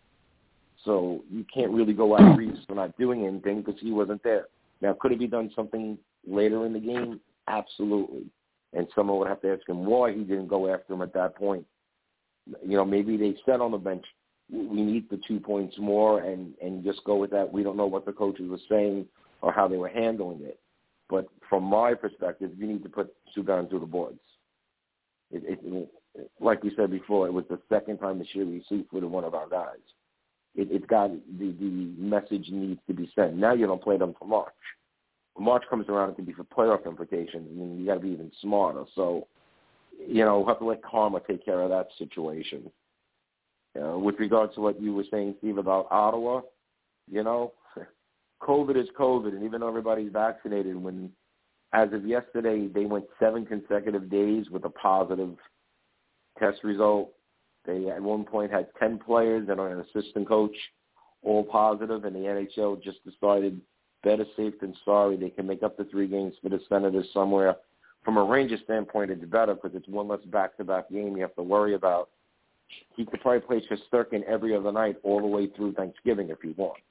So you can't really go at Reeves for not doing anything because he wasn't there. Now, could it be done something later in the game? Absolutely. And someone would have to ask him why he didn't go after him at that point. You know, maybe they said on the bench, we need the two points more and, and just go with that. We don't know what the coaches were saying or how they were handling it. But from my perspective, you need to put Subban through the boards. It, it, like we said before, it was the second time this year we seafooded one of our guys. It, it's got the, the message needs to be sent. Now you don't play them for March. When March comes around, it can be for playoff implications. I mean, you got to be even smarter. So, you know, we'll have to let karma take care of that situation. You know, with regards to what you were saying, Steve, about Ottawa, you know, COVID is COVID, and even though everybody's vaccinated, when as of yesterday they went seven consecutive days with a positive test result. They at one point had ten players and an assistant coach all positive, and the N H L just decided better safe than sorry. They can make up the three games for the Senators somewhere. From a Rangers standpoint, it's better because it's one less back-to-back game you have to worry about. He could probably play Shesterkin every other night all the way through Thanksgiving if he wants.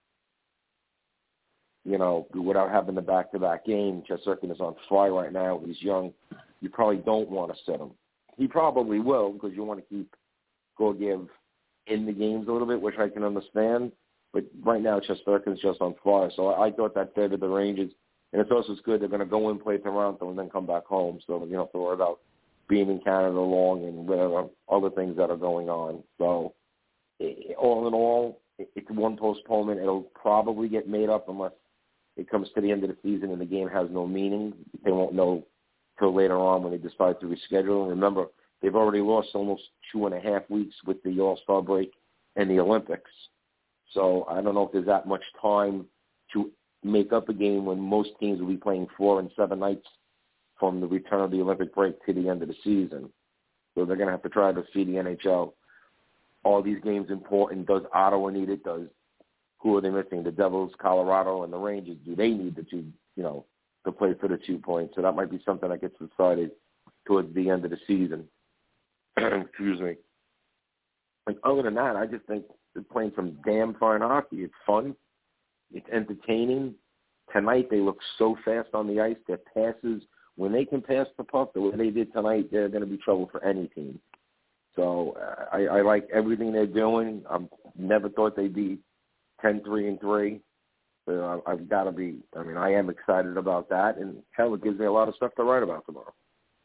You know, without having the back-to-back game, Shesterkin is on fire right now. He's young. You probably don't want to sit him. He probably will because you want to keep Gorgiev in the games a little bit, which I can understand. But right now, Shesterkin's just on fire. So I, I thought that favored the Rangers. And it's also good they're going to go and play Toronto and then come back home. So you don't have to worry about being in Canada long and whatever other things that are going on. So it, all in all, it, it's one postponement. It'll probably get made up unless it comes to the end of the season and the game has no meaning. They won't know till later on when they decide to reschedule. And remember, they've already lost almost two and a half weeks with the All-Star break and the Olympics. So I don't know if there's that much time to make up a game when most teams will be playing four and seven nights from the return of the Olympic break to the end of the season. So they're going to have to try to feed the N H L. All these games important. Does Ottawa need it? Does who are they missing? The Devils, Colorado, and the Rangers. Do they need the two, you know, to play for the two points? So that might be something that gets decided towards the end of the season. Excuse me. Like other than that, I just think they're playing some damn fine hockey. It's fun. It's entertaining. Tonight they look so fast on the ice. Their passes, when they can pass the puck the way they did tonight, they're going to be trouble for any team. So uh, I, I like everything they're doing. I never thought they'd be ten three and three. So I, I've got to be. I mean, I am excited about that, and hell, it gives me a lot of stuff to write about tomorrow.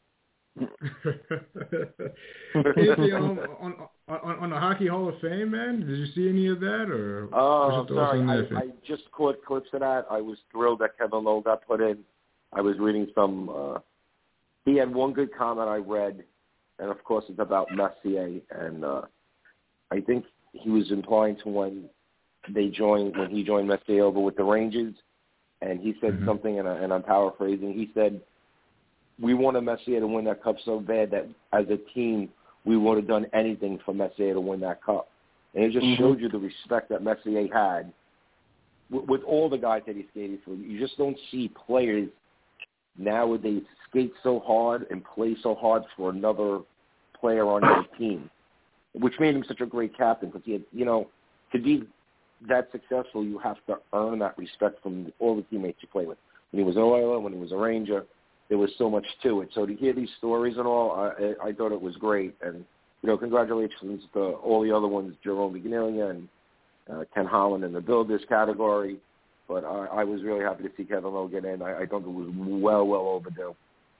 Anything on, on, on, on the Hockey Hall of Fame, man? Did you see any of that? Or oh, sorry, I, I just caught clips of that. I was thrilled that Kevin Lowe got put in. I was reading some. Uh, he had one good comment I read, and of course it's about Messier, and uh, I think he was implying to when they joined when he joined Messier over with the Rangers, and he said mm-hmm. something, and, I, and I'm paraphrasing. He said, we wanted Messier to win that cup so bad that as a team we would have done anything for Messier to win that cup. And it just mm-hmm. showed you the respect that Messier had with, with all the guys that he skated for. You just don't see players nowadays skate so hard and play so hard for another player on your team, which made him such a great captain because he had, you know, to be that successful, you have to earn that respect from all the teammates you play with. When he was an Oiler, when he was a Ranger, there was so much to it. So to hear these stories and all, I, I thought it was great. And, you know, congratulations to all the other ones, Jerome Vignelia and uh, Ken Holland in the Builders category. But I, I was really happy to see Kevin Lowe get in. I, I thought it was well, well overdue.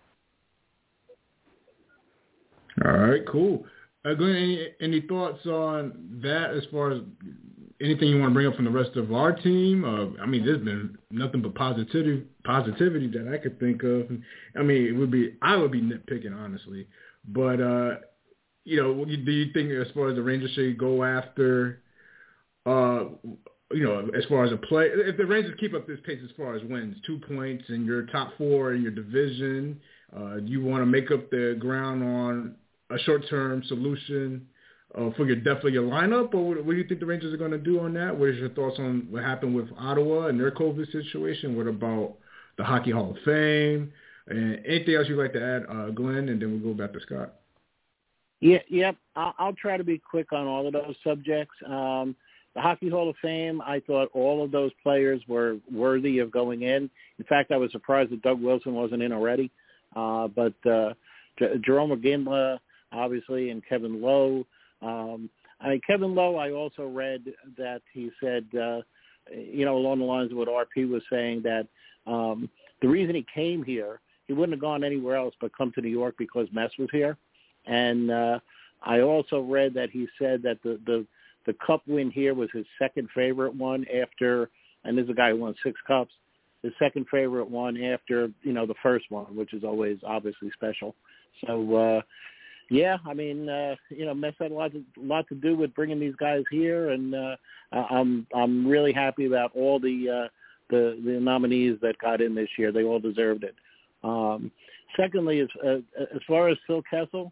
All right, cool. Uh, Glenn, any, any thoughts on that as far as anything you want to bring up from the rest of our team? Uh, I mean, there's been nothing but positivity, positivity that I could think of. I mean, it would be I would be nitpicking, honestly. But, uh, you know, do you think as far as the Rangers should go after, uh, you know, as far as a play, if the Rangers keep up this pace as far as wins, two points in your top four in your division, uh, do you want to make up the ground on a short-term solution uh, for your depth of your lineup, or what, what do you think the Rangers are going to do on that? What is your thoughts on what happened with Ottawa and their COVID situation? What about the Hockey Hall of Fame? And anything else you'd like to add, uh, Glenn, and then we'll go back to Scott. Yeah, yep. I'll, I'll try to be quick on all of those subjects. Um, the Hockey Hall of Fame, I thought all of those players were worthy of going in. In fact, I was surprised that Doug Wilson wasn't in already. Uh, but uh, J- Jerome Iginla, obviously, and Kevin Lowe. Um, I mean, Kevin Lowe, I also read that he said, uh, you know, along the lines of what R P was saying, that um, the reason he came here, he wouldn't have gone anywhere else but come to New York because Mess was here. And uh, I also read that he said that the, the, the cup win here was his second favorite one after, and this is a guy who won six cups, his second favorite one after, you know, the first one, which is always obviously special. So, uh, yeah, I mean, uh, you know, Mets had a lot, to, a lot to do with bringing these guys here, and uh, I'm I'm really happy about all the, uh, the the nominees that got in this year. They all deserved it. Um, secondly, as uh, as far as Phil Kessel,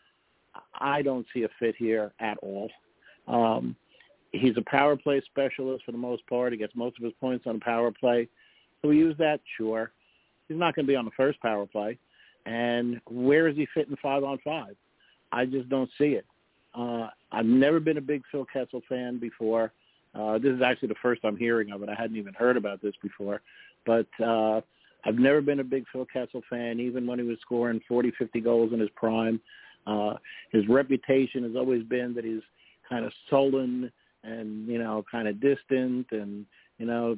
I don't see a fit here at all. Um, he's a power play specialist for the most part. He gets most of his points on power play. So we use that, sure. He's not going to be on the first power play. And where is he fitting five on five? I just don't see it. Uh, I've never been a big Phil Kessel fan before. Uh, this is actually the first I'm hearing of it. I hadn't even heard about this before. But uh, I've never been a big Phil Kessel fan, even when he was scoring forty, fifty goals in his prime. Uh, his reputation has always been that he's kind of sullen and, you know, kind of distant and, you know,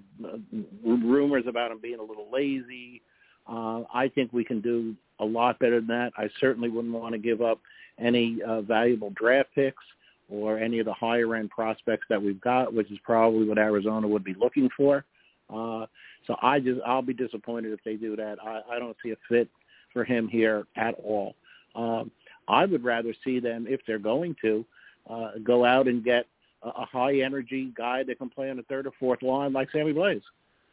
rumors about him being a little lazy. Uh, I think we can do a lot better than that. I certainly wouldn't want to give up any uh, valuable draft picks or any of the higher-end prospects that we've got, which is probably what Arizona would be looking for. Uh, so I just, I'll be disappointed if they do that. I, I don't see a fit for him here at all. Um, I would rather see them, if they're going to, uh, go out and get a, a high-energy guy that can play on the third or fourth line like Sammy Blais.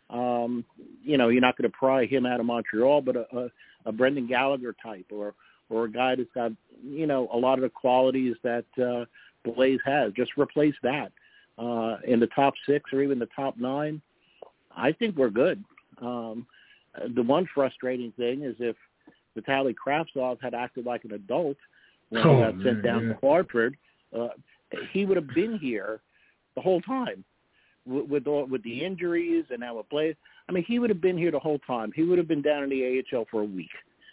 Um, you know, you're not going to pry him out of Montreal, but a, a, a Brendan Gallagher type or or a guy that's got, you know, a lot of the qualities that uh, Blais has. Just replace that. Uh, in the top six or even the top nine, I think we're good. Um, the one frustrating thing is if Vitaly Kravtsov had acted like an adult when oh, he got man, sent down yeah. to Hartford, uh, he would have been here the whole time. With all, with the injuries and now with Blais, I mean, he would have been here the whole time. He would have been down in the A H L for a week.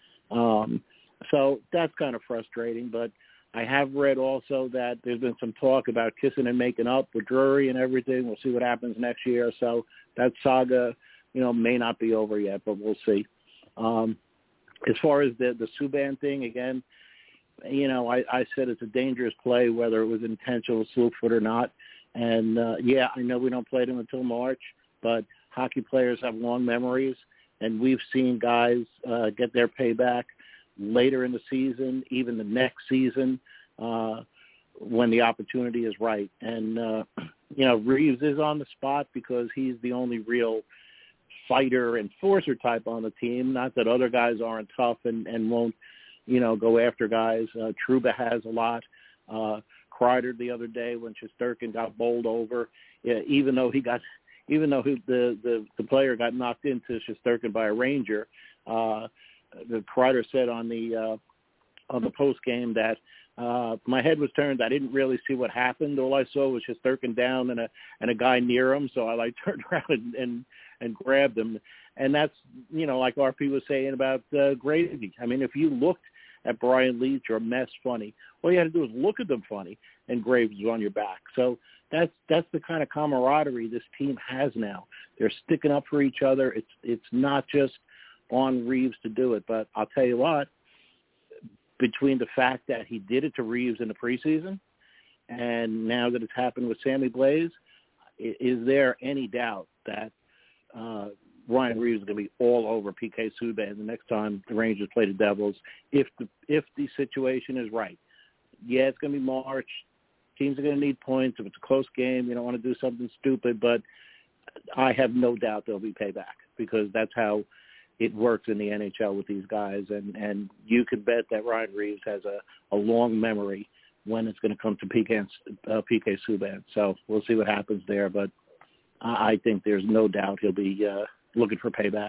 Um, so that's kind of frustrating. But I have read also that there's been some talk about kissing and making up with Drury and everything. We'll see what happens next year. So that saga, you know, may not be over yet, but we'll see. Um, as far as the, the Subban thing, again, you know, I, I said it's a dangerous play, whether it was intentional slew foot or not. And, uh, yeah, I know we don't play them until March, but hockey players have long memories, and we've seen guys uh, get their payback later in the season, even the next season, uh, when the opportunity is right. And, uh, you know, Reeves is on the spot because he's the only real fighter, enforcer type on the team. Not that other guys aren't tough and, and won't, you know, go after guys. Uh, Trouba has a lot. Uh, Kreider the other day when Shesterkin got bowled over, yeah, even though he got, even though he, the, the the player got knocked into Shesterkin by a Ranger, uh, the Kreider said on the uh, on the post game that uh, my head was turned. I didn't really see what happened. All I saw was Shesterkin down and a and a guy near him, so I like turned around and and, and grabbed him. And that's, you know, like R P was saying about uh, Gravy. I mean, if you looked at Brian Leetch or Mess funny, all you had to do is look at them funny, and Graves was on your back. So that's that's the kind of camaraderie this team has now. They're sticking up for each other. It's it's not just on Reeves to do it, but I'll tell you what, between the fact that he did it to Reeves in the preseason and now that it's happened with Sammy Blais, is there any doubt that uh, Ryan Reeves is going to be all over P K Subban the next time the Rangers play the Devils if the if the situation is right? Yeah, it's going to be March. Teams are going to need points. If it's a close game, you don't want to do something stupid, but I have no doubt there'll be payback because that's how it works in the N H L with these guys. And, and you can bet that Ryan Reeves has a, a long memory when it's going to come to P K, uh, P K Subban. So we'll see what happens there, but I think there's no doubt he'll be uh, looking for payback.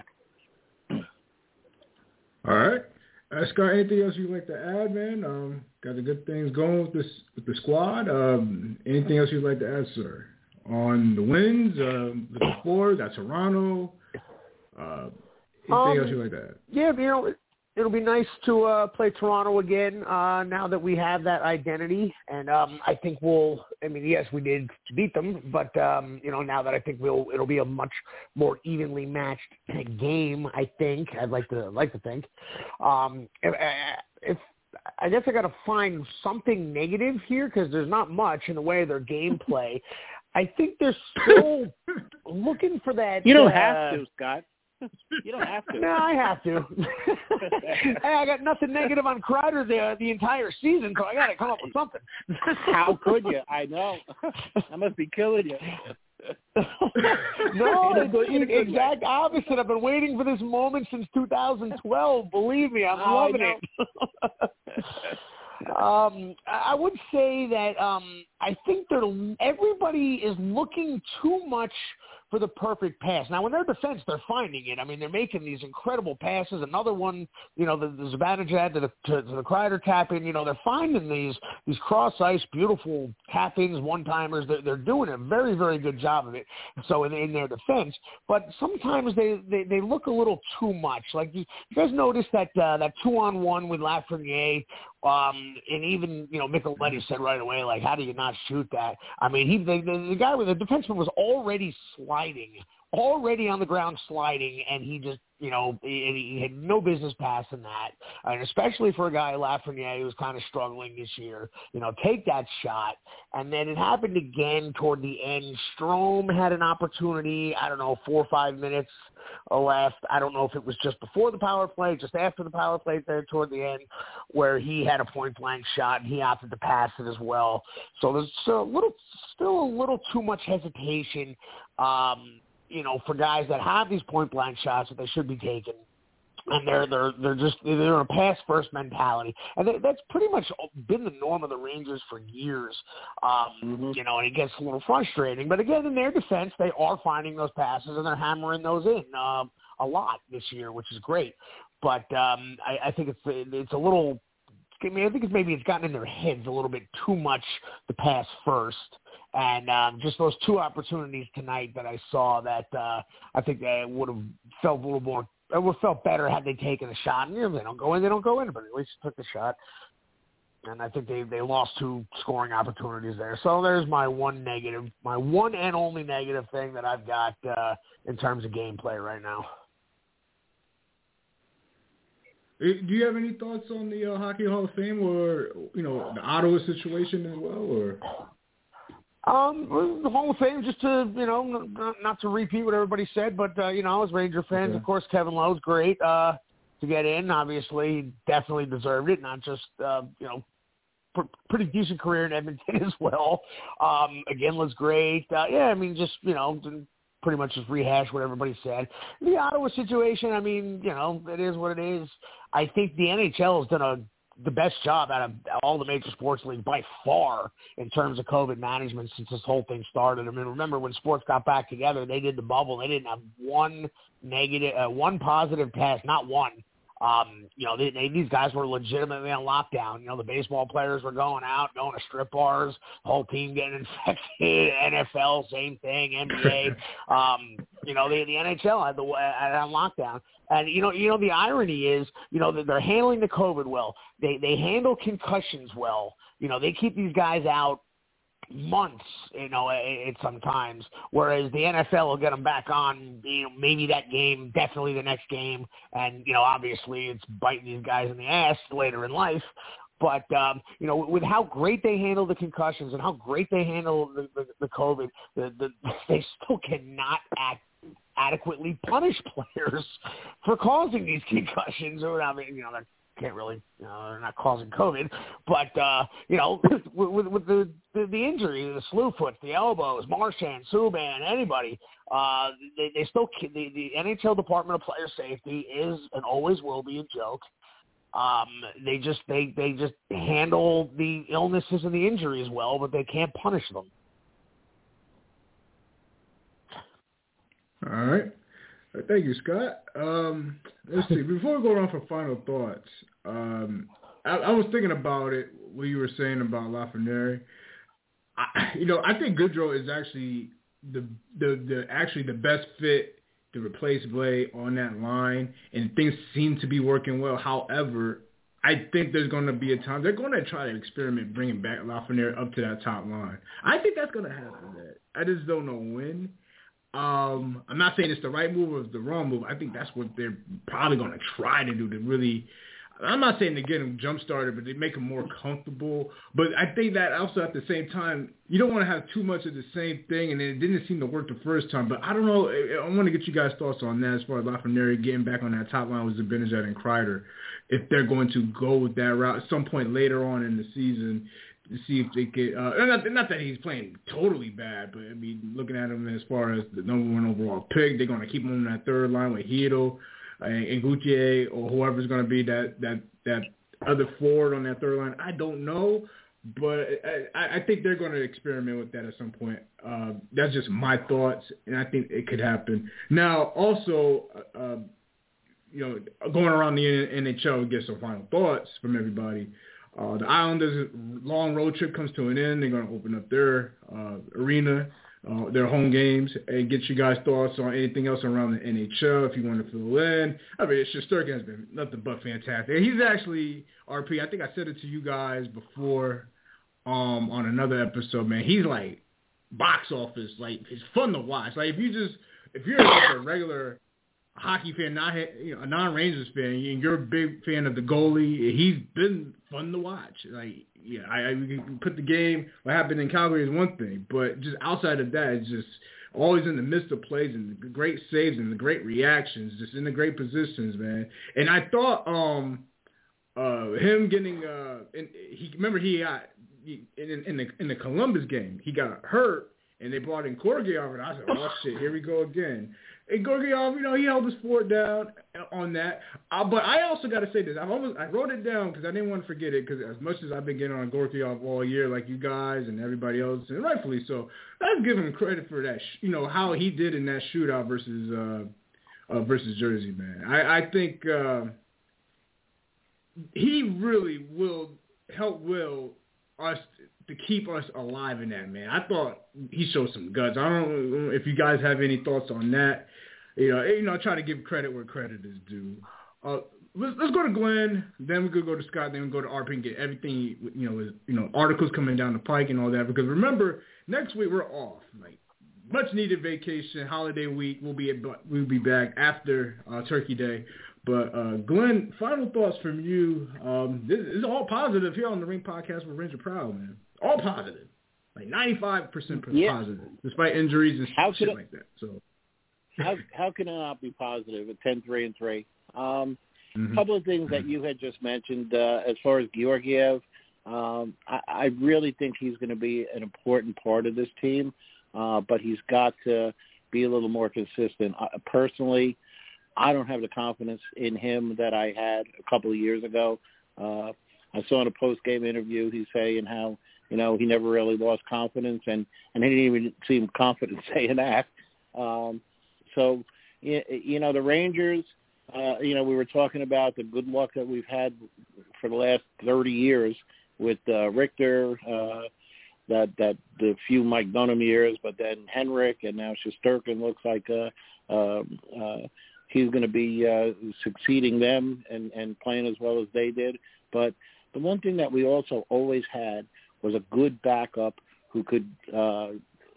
All right. Uh, Scott, anything else you'd like to add, man? Um, got the good things going with this with the squad. Um, anything else you'd like to add, sir? On the wins, um, looking forward, got Toronto. Uh, anything um, else you'd like to add? Yeah, you know, it, it'll be nice to uh, play Toronto again uh, now that we have that identity. And um, I think we'll, I mean, yes, we did beat them, but, um, you know, now that I think we'll, it'll be a much more evenly matched game, I think. I'd like to like to think. Um, if, if I guess I got to find something negative here because there's not much in the way of their gameplay. I think they're still looking for that. You don't uh, have to, Scott. You don't have to. No, I have to. Hey, I got nothing negative on Kreider the, the entire season, so I got to come up with something. How could you? I know. I must be killing you. No, it's the exact opposite. I've been waiting for this moment since two thousand twelve. Believe me, I'm oh, loving it. um, I would say that um, I think they're everybody is looking too much for the perfect pass. Now, in their defense, they're finding it. I mean, they're making these incredible passes. Another one, you know, the, the Zibanejad to the, to, to the Kreider tap-in, you know, they're finding these these cross-ice, beautiful tap-ins, one-timers. They're, they're doing a very, very good job of it, so in, in their defense. But sometimes they, they, they look a little too much. Like, you, you guys notice that uh, that two-on-one with Lafreniere, um, and even, you know, Micheletti said right away, like, how do you not shoot that? I mean, he the, the, the guy with the defenseman was already sliding, already on the ground sliding, and he just, you know, he, he had no business passing that. And especially for a guy, Lafreniere, who's kind of struggling this year, you know, take that shot. And then it happened again toward the end. Strome had an opportunity, I don't know, four or five minutes left. I don't know if it was just before the power play, just after the power play there toward the end, where he had a point-blank shot, and he opted to pass it as well. So there's a little, still a little too much hesitation, um, you know, for guys that have these point-blank shots that they should be taking. And they're they're they're just they're in a pass first mentality, and they, that's pretty much been the norm of the Rangers for years. Um, mm-hmm. You know, and it gets a little frustrating. But again, in their defense, they are finding those passes and they're hammering those in um, a lot this year, which is great. But um, I, I think it's it's a little. I mean, I think it's maybe it's gotten in their heads a little bit too much to pass first. And um, just those two opportunities tonight that I saw that uh, I think they would have felt a little more. It would have felt better had they taken a shot. And, you know, they don't go in, they don't go in, but at least took the shot. And I think they, they lost two scoring opportunities there. So there's my one negative, my one and only negative thing that I've got uh, in terms of gameplay right now. Do you have any thoughts on the uh, Hockey Hall of Fame or, you know, the Ottawa situation as well? Or Um, the Hall of Fame, just to, you know, not, not to repeat what everybody said, but, uh, you know, as Ranger fans, okay. Of course, Kevin Lowe's great uh, to get in. Obviously, he definitely deserved it, not just, uh, you know, pr- pretty decent career in Edmonton as well. Um, again, was great. Uh, yeah, I mean, just, you know, pretty much just rehash what everybody said. The Ottawa situation, I mean, you know, it is what it is. I think the N H L has done a the best job out of all the major sports leagues by far in terms of COVID management since this whole thing started. I mean, remember when sports got back together, they did the bubble. They didn't have one negative, uh, one positive test, not one. Um, you know, they, they, these guys were legitimately on lockdown. You know, the baseball players were going out, going to strip bars, the whole team getting infected. N F L, same thing. N B A. um, you know, the, the N H L had the had on lockdown. And, you know, you know, the irony is, you know, they're handling the COVID well. They they handle concussions well. You know, they keep these guys out months, you know, it, it sometimes, whereas the N F L will get them back on, you know, maybe that game, definitely the next game. And, you know, obviously it's biting these guys in the ass later in life. But, um, you know, with how great they handle the concussions and how great they handle the, the, the COVID, the, the, they still cannot act adequately punish players for causing these concussions. Or, I mean, you know, they can't really, you know, they're not causing COVID, but, uh, you know, with, with, with the, the, the injury, the slew foot, the elbows, Marchand, Subban, anybody, uh, they, they still, the, the N H L Department of Player Safety is and always will be a joke. Um, they just, they, they just handle the illnesses and the injuries well, but they can't punish them. All right. Thank you, Scott. Um, let's see. Before we go on for final thoughts, um, I, I was thinking about it, what you were saying about Lafreniere. I, you know, I think Goodrow is actually the, the the actually the best fit to replace Blais on that line, and things seem to be working well. However, I think there's going to be a time they're going to try to experiment bringing back Lafreniere up to that top line. I think that's going to happen. I just don't know when. Um, I'm not saying it's the right move or it's the wrong move. I think that's what they're probably going to try to do to really I'm not saying to get him jump started, but they make him more comfortable. But I think that also at the same time, you don't want to have too much of the same thing, and it didn't seem to work the first time. But I don't know. I want to get you guys' thoughts on that as far as Lafreniere getting back on that top line with Zibanejad and Kreider, if they're going to go with that route at some point later on in the season to see if they could. Uh, not, not that he's playing totally bad, but I mean, looking at him as far as the number one overall pick, they're going to keep him on that third line with Hito and Gauthier or whoever's going to be that, that, that other forward on that third line. I don't know, but I, I think they're going to experiment with that at some point. Uh, that's just my thoughts, and I think it could happen. Now, also, uh, you know, going around the N H L, get some final thoughts from everybody. Uh, the Islanders' long road trip comes to an end. They're going to open up their uh, arena, Uh, their home games, and get you guys' thoughts on anything else around the N H L if you want to fill in. I mean, Shesterkin has been nothing but fantastic. He's actually, R P, I think I said it to you guys before um, on another episode, man. He's like box office. Like, it's fun to watch. Like, if you just, if you're like a regular hockey fan, not you know, a non-Rangers fan, and you're a big fan of the goalie, he's been fun to watch. Like, yeah, I, I we can put the game, what happened in Calgary is one thing, but just outside of that, it's just always in the midst of plays and the great saves and the great reactions, just in the great positions, man. And I thought um, uh, him getting, uh, in, he remember he got, he, in, in, the, in the Columbus game, he got hurt, and they brought in Georgiev, and I said, oh, shit, here we go again. And Georgiev, you know, he held his fort down on that. Uh, but I also got to say this. I almost I wrote it down because I didn't want to forget it because as much as I've been getting on Georgiev all year, like you guys and everybody else, and rightfully so, I'd give him credit for that, sh- you know, how he did in that shootout versus uh, uh, versus Jersey, man. I, I think uh, he really will help Will us to keep us alive in that, man. I thought he showed some guts. I don't know if you guys have any thoughts on that. You know, you know, I try to give credit where credit is due. Uh, let's, let's go to Glenn, then we could go to Scott, then we go to R P and get everything, you know, you know, articles coming down the pike and all that. Because remember, next week we're off, like much needed vacation, holiday week. We'll be we'll be back after uh, Turkey Day. But uh, Glenn, final thoughts from you. Um, this is all positive here on the Ring Podcast with Ranger Proud, man. All positive, like ninety-five percent yeah. positive, despite injuries and how shit it, like that. So. How how can it not be positive at ten three and three? Um, mm-hmm. couple of things that you had just mentioned uh, as far as Georgiev. Um, I, I really think he's going to be an important part of this team, uh, but he's got to be a little more consistent. I, personally, I don't have the confidence in him that I had a couple of years ago. Uh, I saw in a post-game interview he's saying how, you know, he never really lost confidence, and, and he didn't even seem confident saying that. Um, So, you know, the Rangers, uh, you know, we were talking about the good luck that we've had for the last thirty years with uh, Richter, uh, that that the few Mike Dunham years, but then Henrik and now Shesterkin looks like uh, uh, uh, he's going to be uh, succeeding them and, and playing as well as they did. But the one thing that we also always had was a good backup who could uh,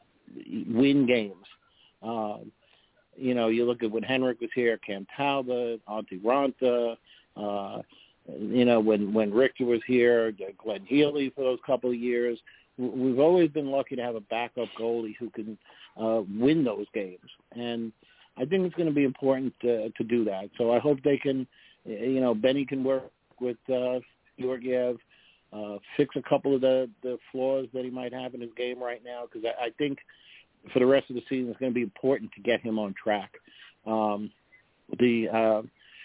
win games. Um, You know, you look at when Henrik was here, Cam Talbot, Antti Ranta, uh, you know, when, when Richter was here, Glenn Healy for those couple of years. We've always been lucky to have a backup goalie who can uh, win those games. And I think it's going to be important to, to do that. So I hope they can, you know, Benny can work with uh, Georgiev, uh, fix a couple of the, the flaws that he might have in his game right now, because I, I think – for the rest of the season, it's going to be important to get him on track. Um, the uh,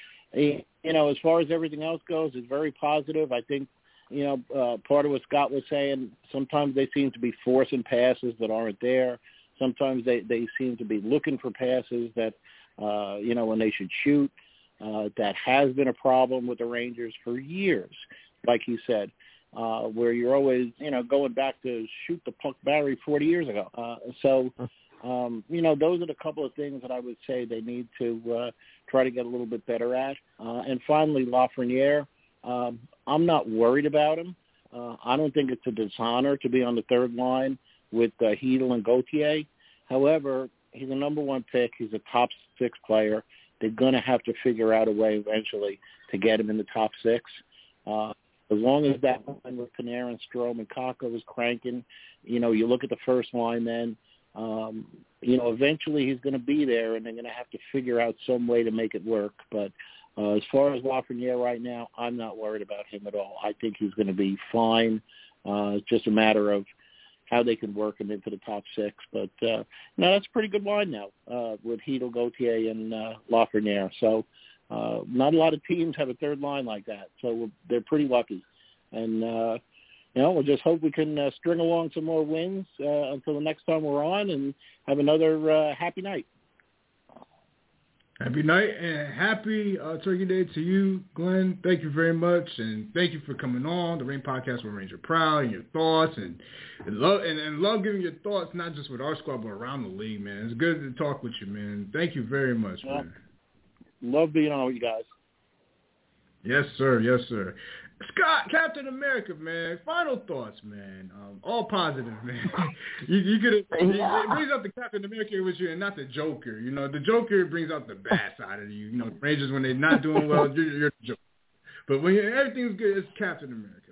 you know, as far as everything else goes, it's very positive. I think, you know, uh, part of what Scott was saying, sometimes they seem to be forcing passes that aren't there. Sometimes they, they seem to be looking for passes that, uh, you know, when they should shoot. Uh, that has been a problem with the Rangers for years, like you said. Uh, where you're always, you know, going back to shoot the puck Barry forty years ago. Uh, so, um, you know, those are the couple of things that I would say they need to uh, try to get a little bit better at. Uh, and finally, Lafreniere, um, I'm not worried about him. Uh, I don't think it's a dishonor to be on the third line with uh, Hedl and Gauthier. However, he's a number one pick. He's a top six player. they're going to have to figure out a way eventually to get him in the top six. Uh, as long as that line with Panarin, Strome, and Kakko is cranking, you know, you look at the first line then, um, you know, eventually he's going to be there, and they're going to have to figure out some way to make it work. But uh, as far as Lafreniere right now, I'm not worried about him at all. I think he's going to be fine. Uh, it's just a matter of how they can work him into the top six. But, uh, no, that's a pretty good line now uh, with Hedl, Gauthier, and uh, Lafreniere. So uh, not a lot of teams have a third line like that. So they're pretty lucky. And, uh, you know, we'll just hope we can uh, string along some more wins uh, until the next time we're on and have another uh, happy night. Happy night and happy uh, Turkey Day to you, Glenn. Thank you very much, and thank you for coming on the Ring Podcast with Ranger Proud and your thoughts, and and love and, and love giving your thoughts not just with our squad but around the league, man. It's good to talk with you, man. Thank you very much, well, man. Love being on with you guys. Yes, sir. Yes, sir. Scott, Captain America, man. Final thoughts, man. Um, all positive, man. you you could it brings out the Captain America with you, and not the Joker. You know, the Joker brings out the bad side of you. You know, Rangers when they're not doing well, you're, you're the Joker. But when everything's good, it's Captain America.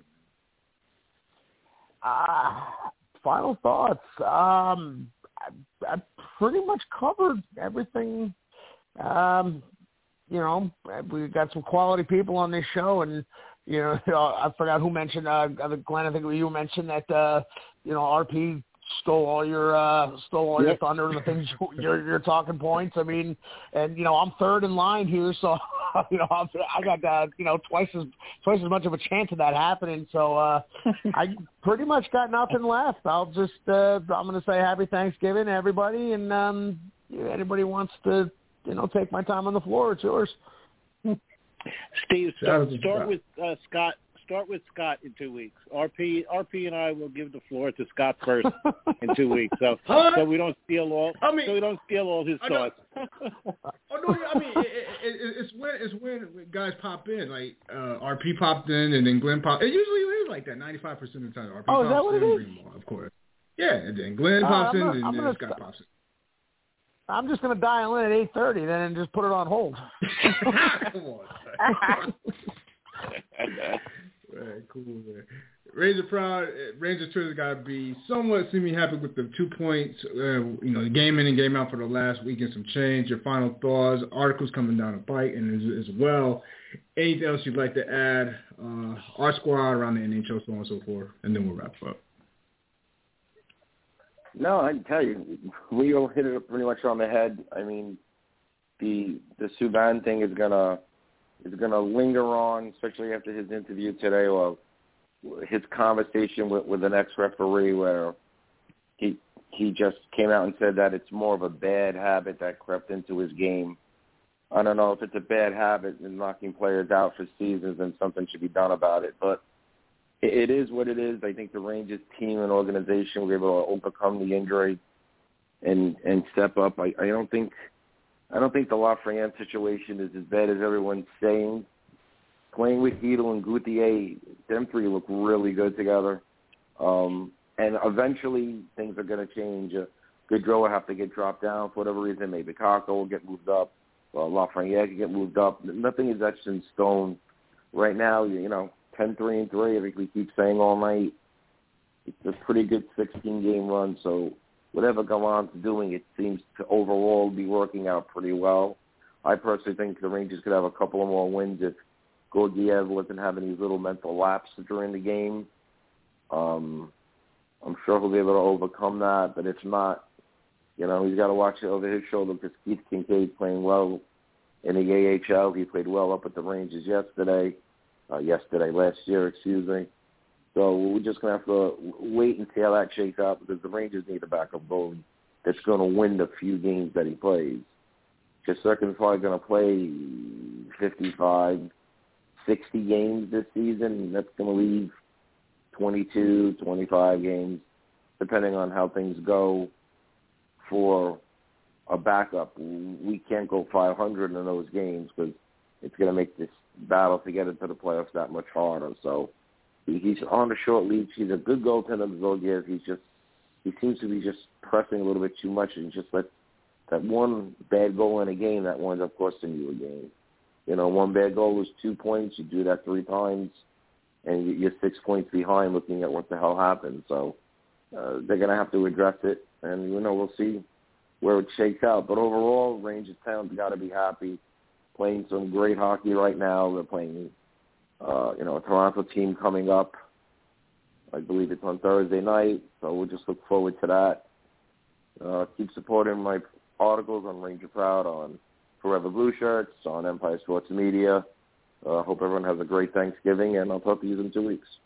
Uh, final thoughts. Um, I, I pretty much covered everything. Um, you know, we got some quality people on this show, and. You know, I forgot who mentioned, uh, Glenn, I think you mentioned that, uh, you know, R P stole all your, uh, stole all yep. your thunder and the things, your, your talking points. I mean, and, you know, I'm third in line here, so, you know, I'm, I got, uh, you know, twice as, twice as much of a chance of that happening. So, uh, I pretty much got nothing left. I'll just, uh, I'm going to say happy Thanksgiving to everybody. And, um, if anybody wants to, you know, take my time on the floor, it's yours. Steve, start, start with uh, Scott. Start with Scott in two weeks. R P, R P, and I will give the floor to Scott first in two weeks, so huh? so we don't steal all. I mean, so we don't steal all his thoughts. oh no, I mean it, it, it, it's when it's when guys pop in, like uh, R P popped in, and then Glenn popped. It usually is like that, ninety-five percent of the time. R P oh, pops is that what in, it is? of course. Yeah, and then Glenn pops uh, in, not, and then Scott st- pops in. I'm just going to dial in at eight thirty, then and just put it on hold. Come on. Man, cool, man. Ranger Proud, Ranger Twitter's got to be somewhat semi-happy with the two points, uh, you know, game in and game out for the last week and some change. Your final thoughts, articles coming down the pike, and as, as well, anything else you'd like to add, uh, our squad around the N H L, so on and so forth, and then we'll wrap up. No, I can tell you, we all hit it pretty much on the head. I mean, the the Subban thing is gonna is gonna linger on, especially after his interview today, or his conversation with, with an ex-referee, where he he just came out and said that it's more of a bad habit that crept into his game. I don't know if it's a bad habit in knocking players out for seasons, and something should be done about it, but. It is what it is. I think the Rangers team and organization were able to overcome the injury and and step up. I, I don't think I don't think the Lafreniere situation is as bad as everyone's saying. Playing with Hedl and Gauthier, them three look really good together. Um, and eventually things are going to change. Uh, Gaudreau will have to get dropped down for whatever reason. Maybe Kakko will get moved up. Well, Lafreniere can get moved up. Nothing is etched in stone. Right now, you know, ten three and three, I think we keep saying all night. It's a pretty good sixteen-game run, so whatever Gallant's doing, it seems to overall be working out pretty well. I personally think the Rangers could have a couple of more wins if Gordiev doesn't have any little mental lapses during the game. Um, I'm sure he'll be able to overcome that, but if not, you know, he's got to watch it over his shoulder because Keith Kincaid's playing well in the A H L. He played well up at the Rangers yesterday. Uh, yesterday, last year, excuse me. So we're just going to have to wait and see how that shakes out because the Rangers need a backup goalie that's going to win the few games that he plays. Shesterkin's probably going to play fifty-five, sixty games this season, and that's going to leave twenty-two, twenty-five games, depending on how things go for a backup. We can't go five hundred in those games because it's going to make this battle to get into the playoffs that much harder. So he's on the short leash. He's a good goaltender to go give. He's just he seems to be just pressing a little bit too much and just let that one bad goal in a game that winds up costing you a game. You know, one bad goal is two points. You do that three times, and you're six points behind looking at what the hell happened. So uh, they're going to have to address it, and, you know, we'll see where it shakes out. But overall, Rangers Town's got to be happy. Playing some great hockey right now. They're playing, uh, you know, a Toronto team coming up. I believe it's on Thursday night, so we'll just look forward to that. Uh, keep supporting my articles on Ranger Proud, on Forever Blue Shirts, on Empire Sports Media. Uh, hope everyone has a great Thanksgiving, and I'll talk to you in two weeks.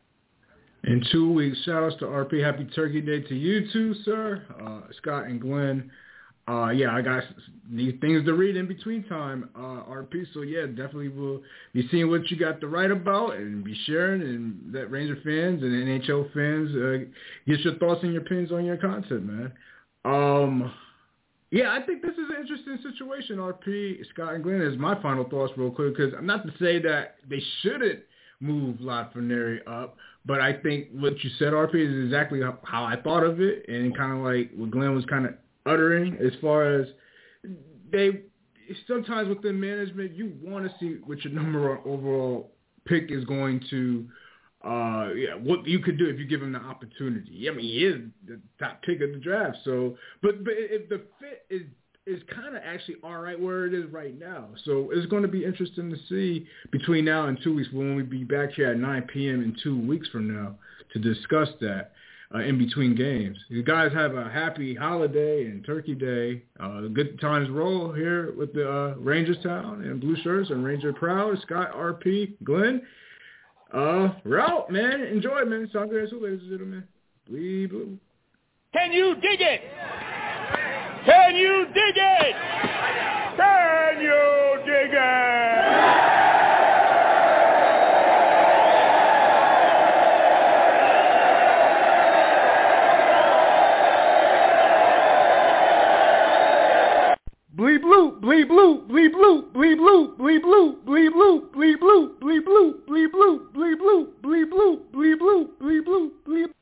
In two weeks, shout-outs to R P. Happy Turkey Day to you too, sir. Uh, Scott and Glenn. Uh, yeah, I got these things to read in between time, uh, R P. So, yeah, definitely will be seeing what you got to write about and be sharing, and let Ranger fans and N H L fans uh, get your thoughts and your opinions on your content, man. Um, yeah, I think this is an interesting situation, R P, Scott, and Glenn. Is my final thoughts real quick, because I'm not to say that they shouldn't move Lafreniere up, but I think what you said, R P, is exactly how, how I thought of it, and kind of like what Glenn was kind of uttering, as far as they sometimes within management, you want to see what your number one overall pick is going to Uh, yeah, what you could do if you give him the opportunity. I mean, he is the top pick of the draft. So, but but if the fit is is kind of actually all right where it is right now. So it's going to be interesting to see between now and two weeks when we be back here at nine p.m. in two weeks from now to discuss that uh, in between games. You guys have a happy holiday and Turkey Day. Uh, good times roll here with the uh, Rangers Town and Blue Shirts and Ranger Proud. Scott, R P, Glenn. Uh, route, man. Enjoy, man. Sangre Azul, ladies and gentlemen. Bleed blue. Can you dig it? Can you dig it? Can you dig it? Bleed blue, bleed blue, bleed blue, bleed blue, bleed blue, bleed blue, bleed blue, bleed blue, bleed blue, bleed blue, bleed blue, bleed blue, bleed blue, bleed blue, bleed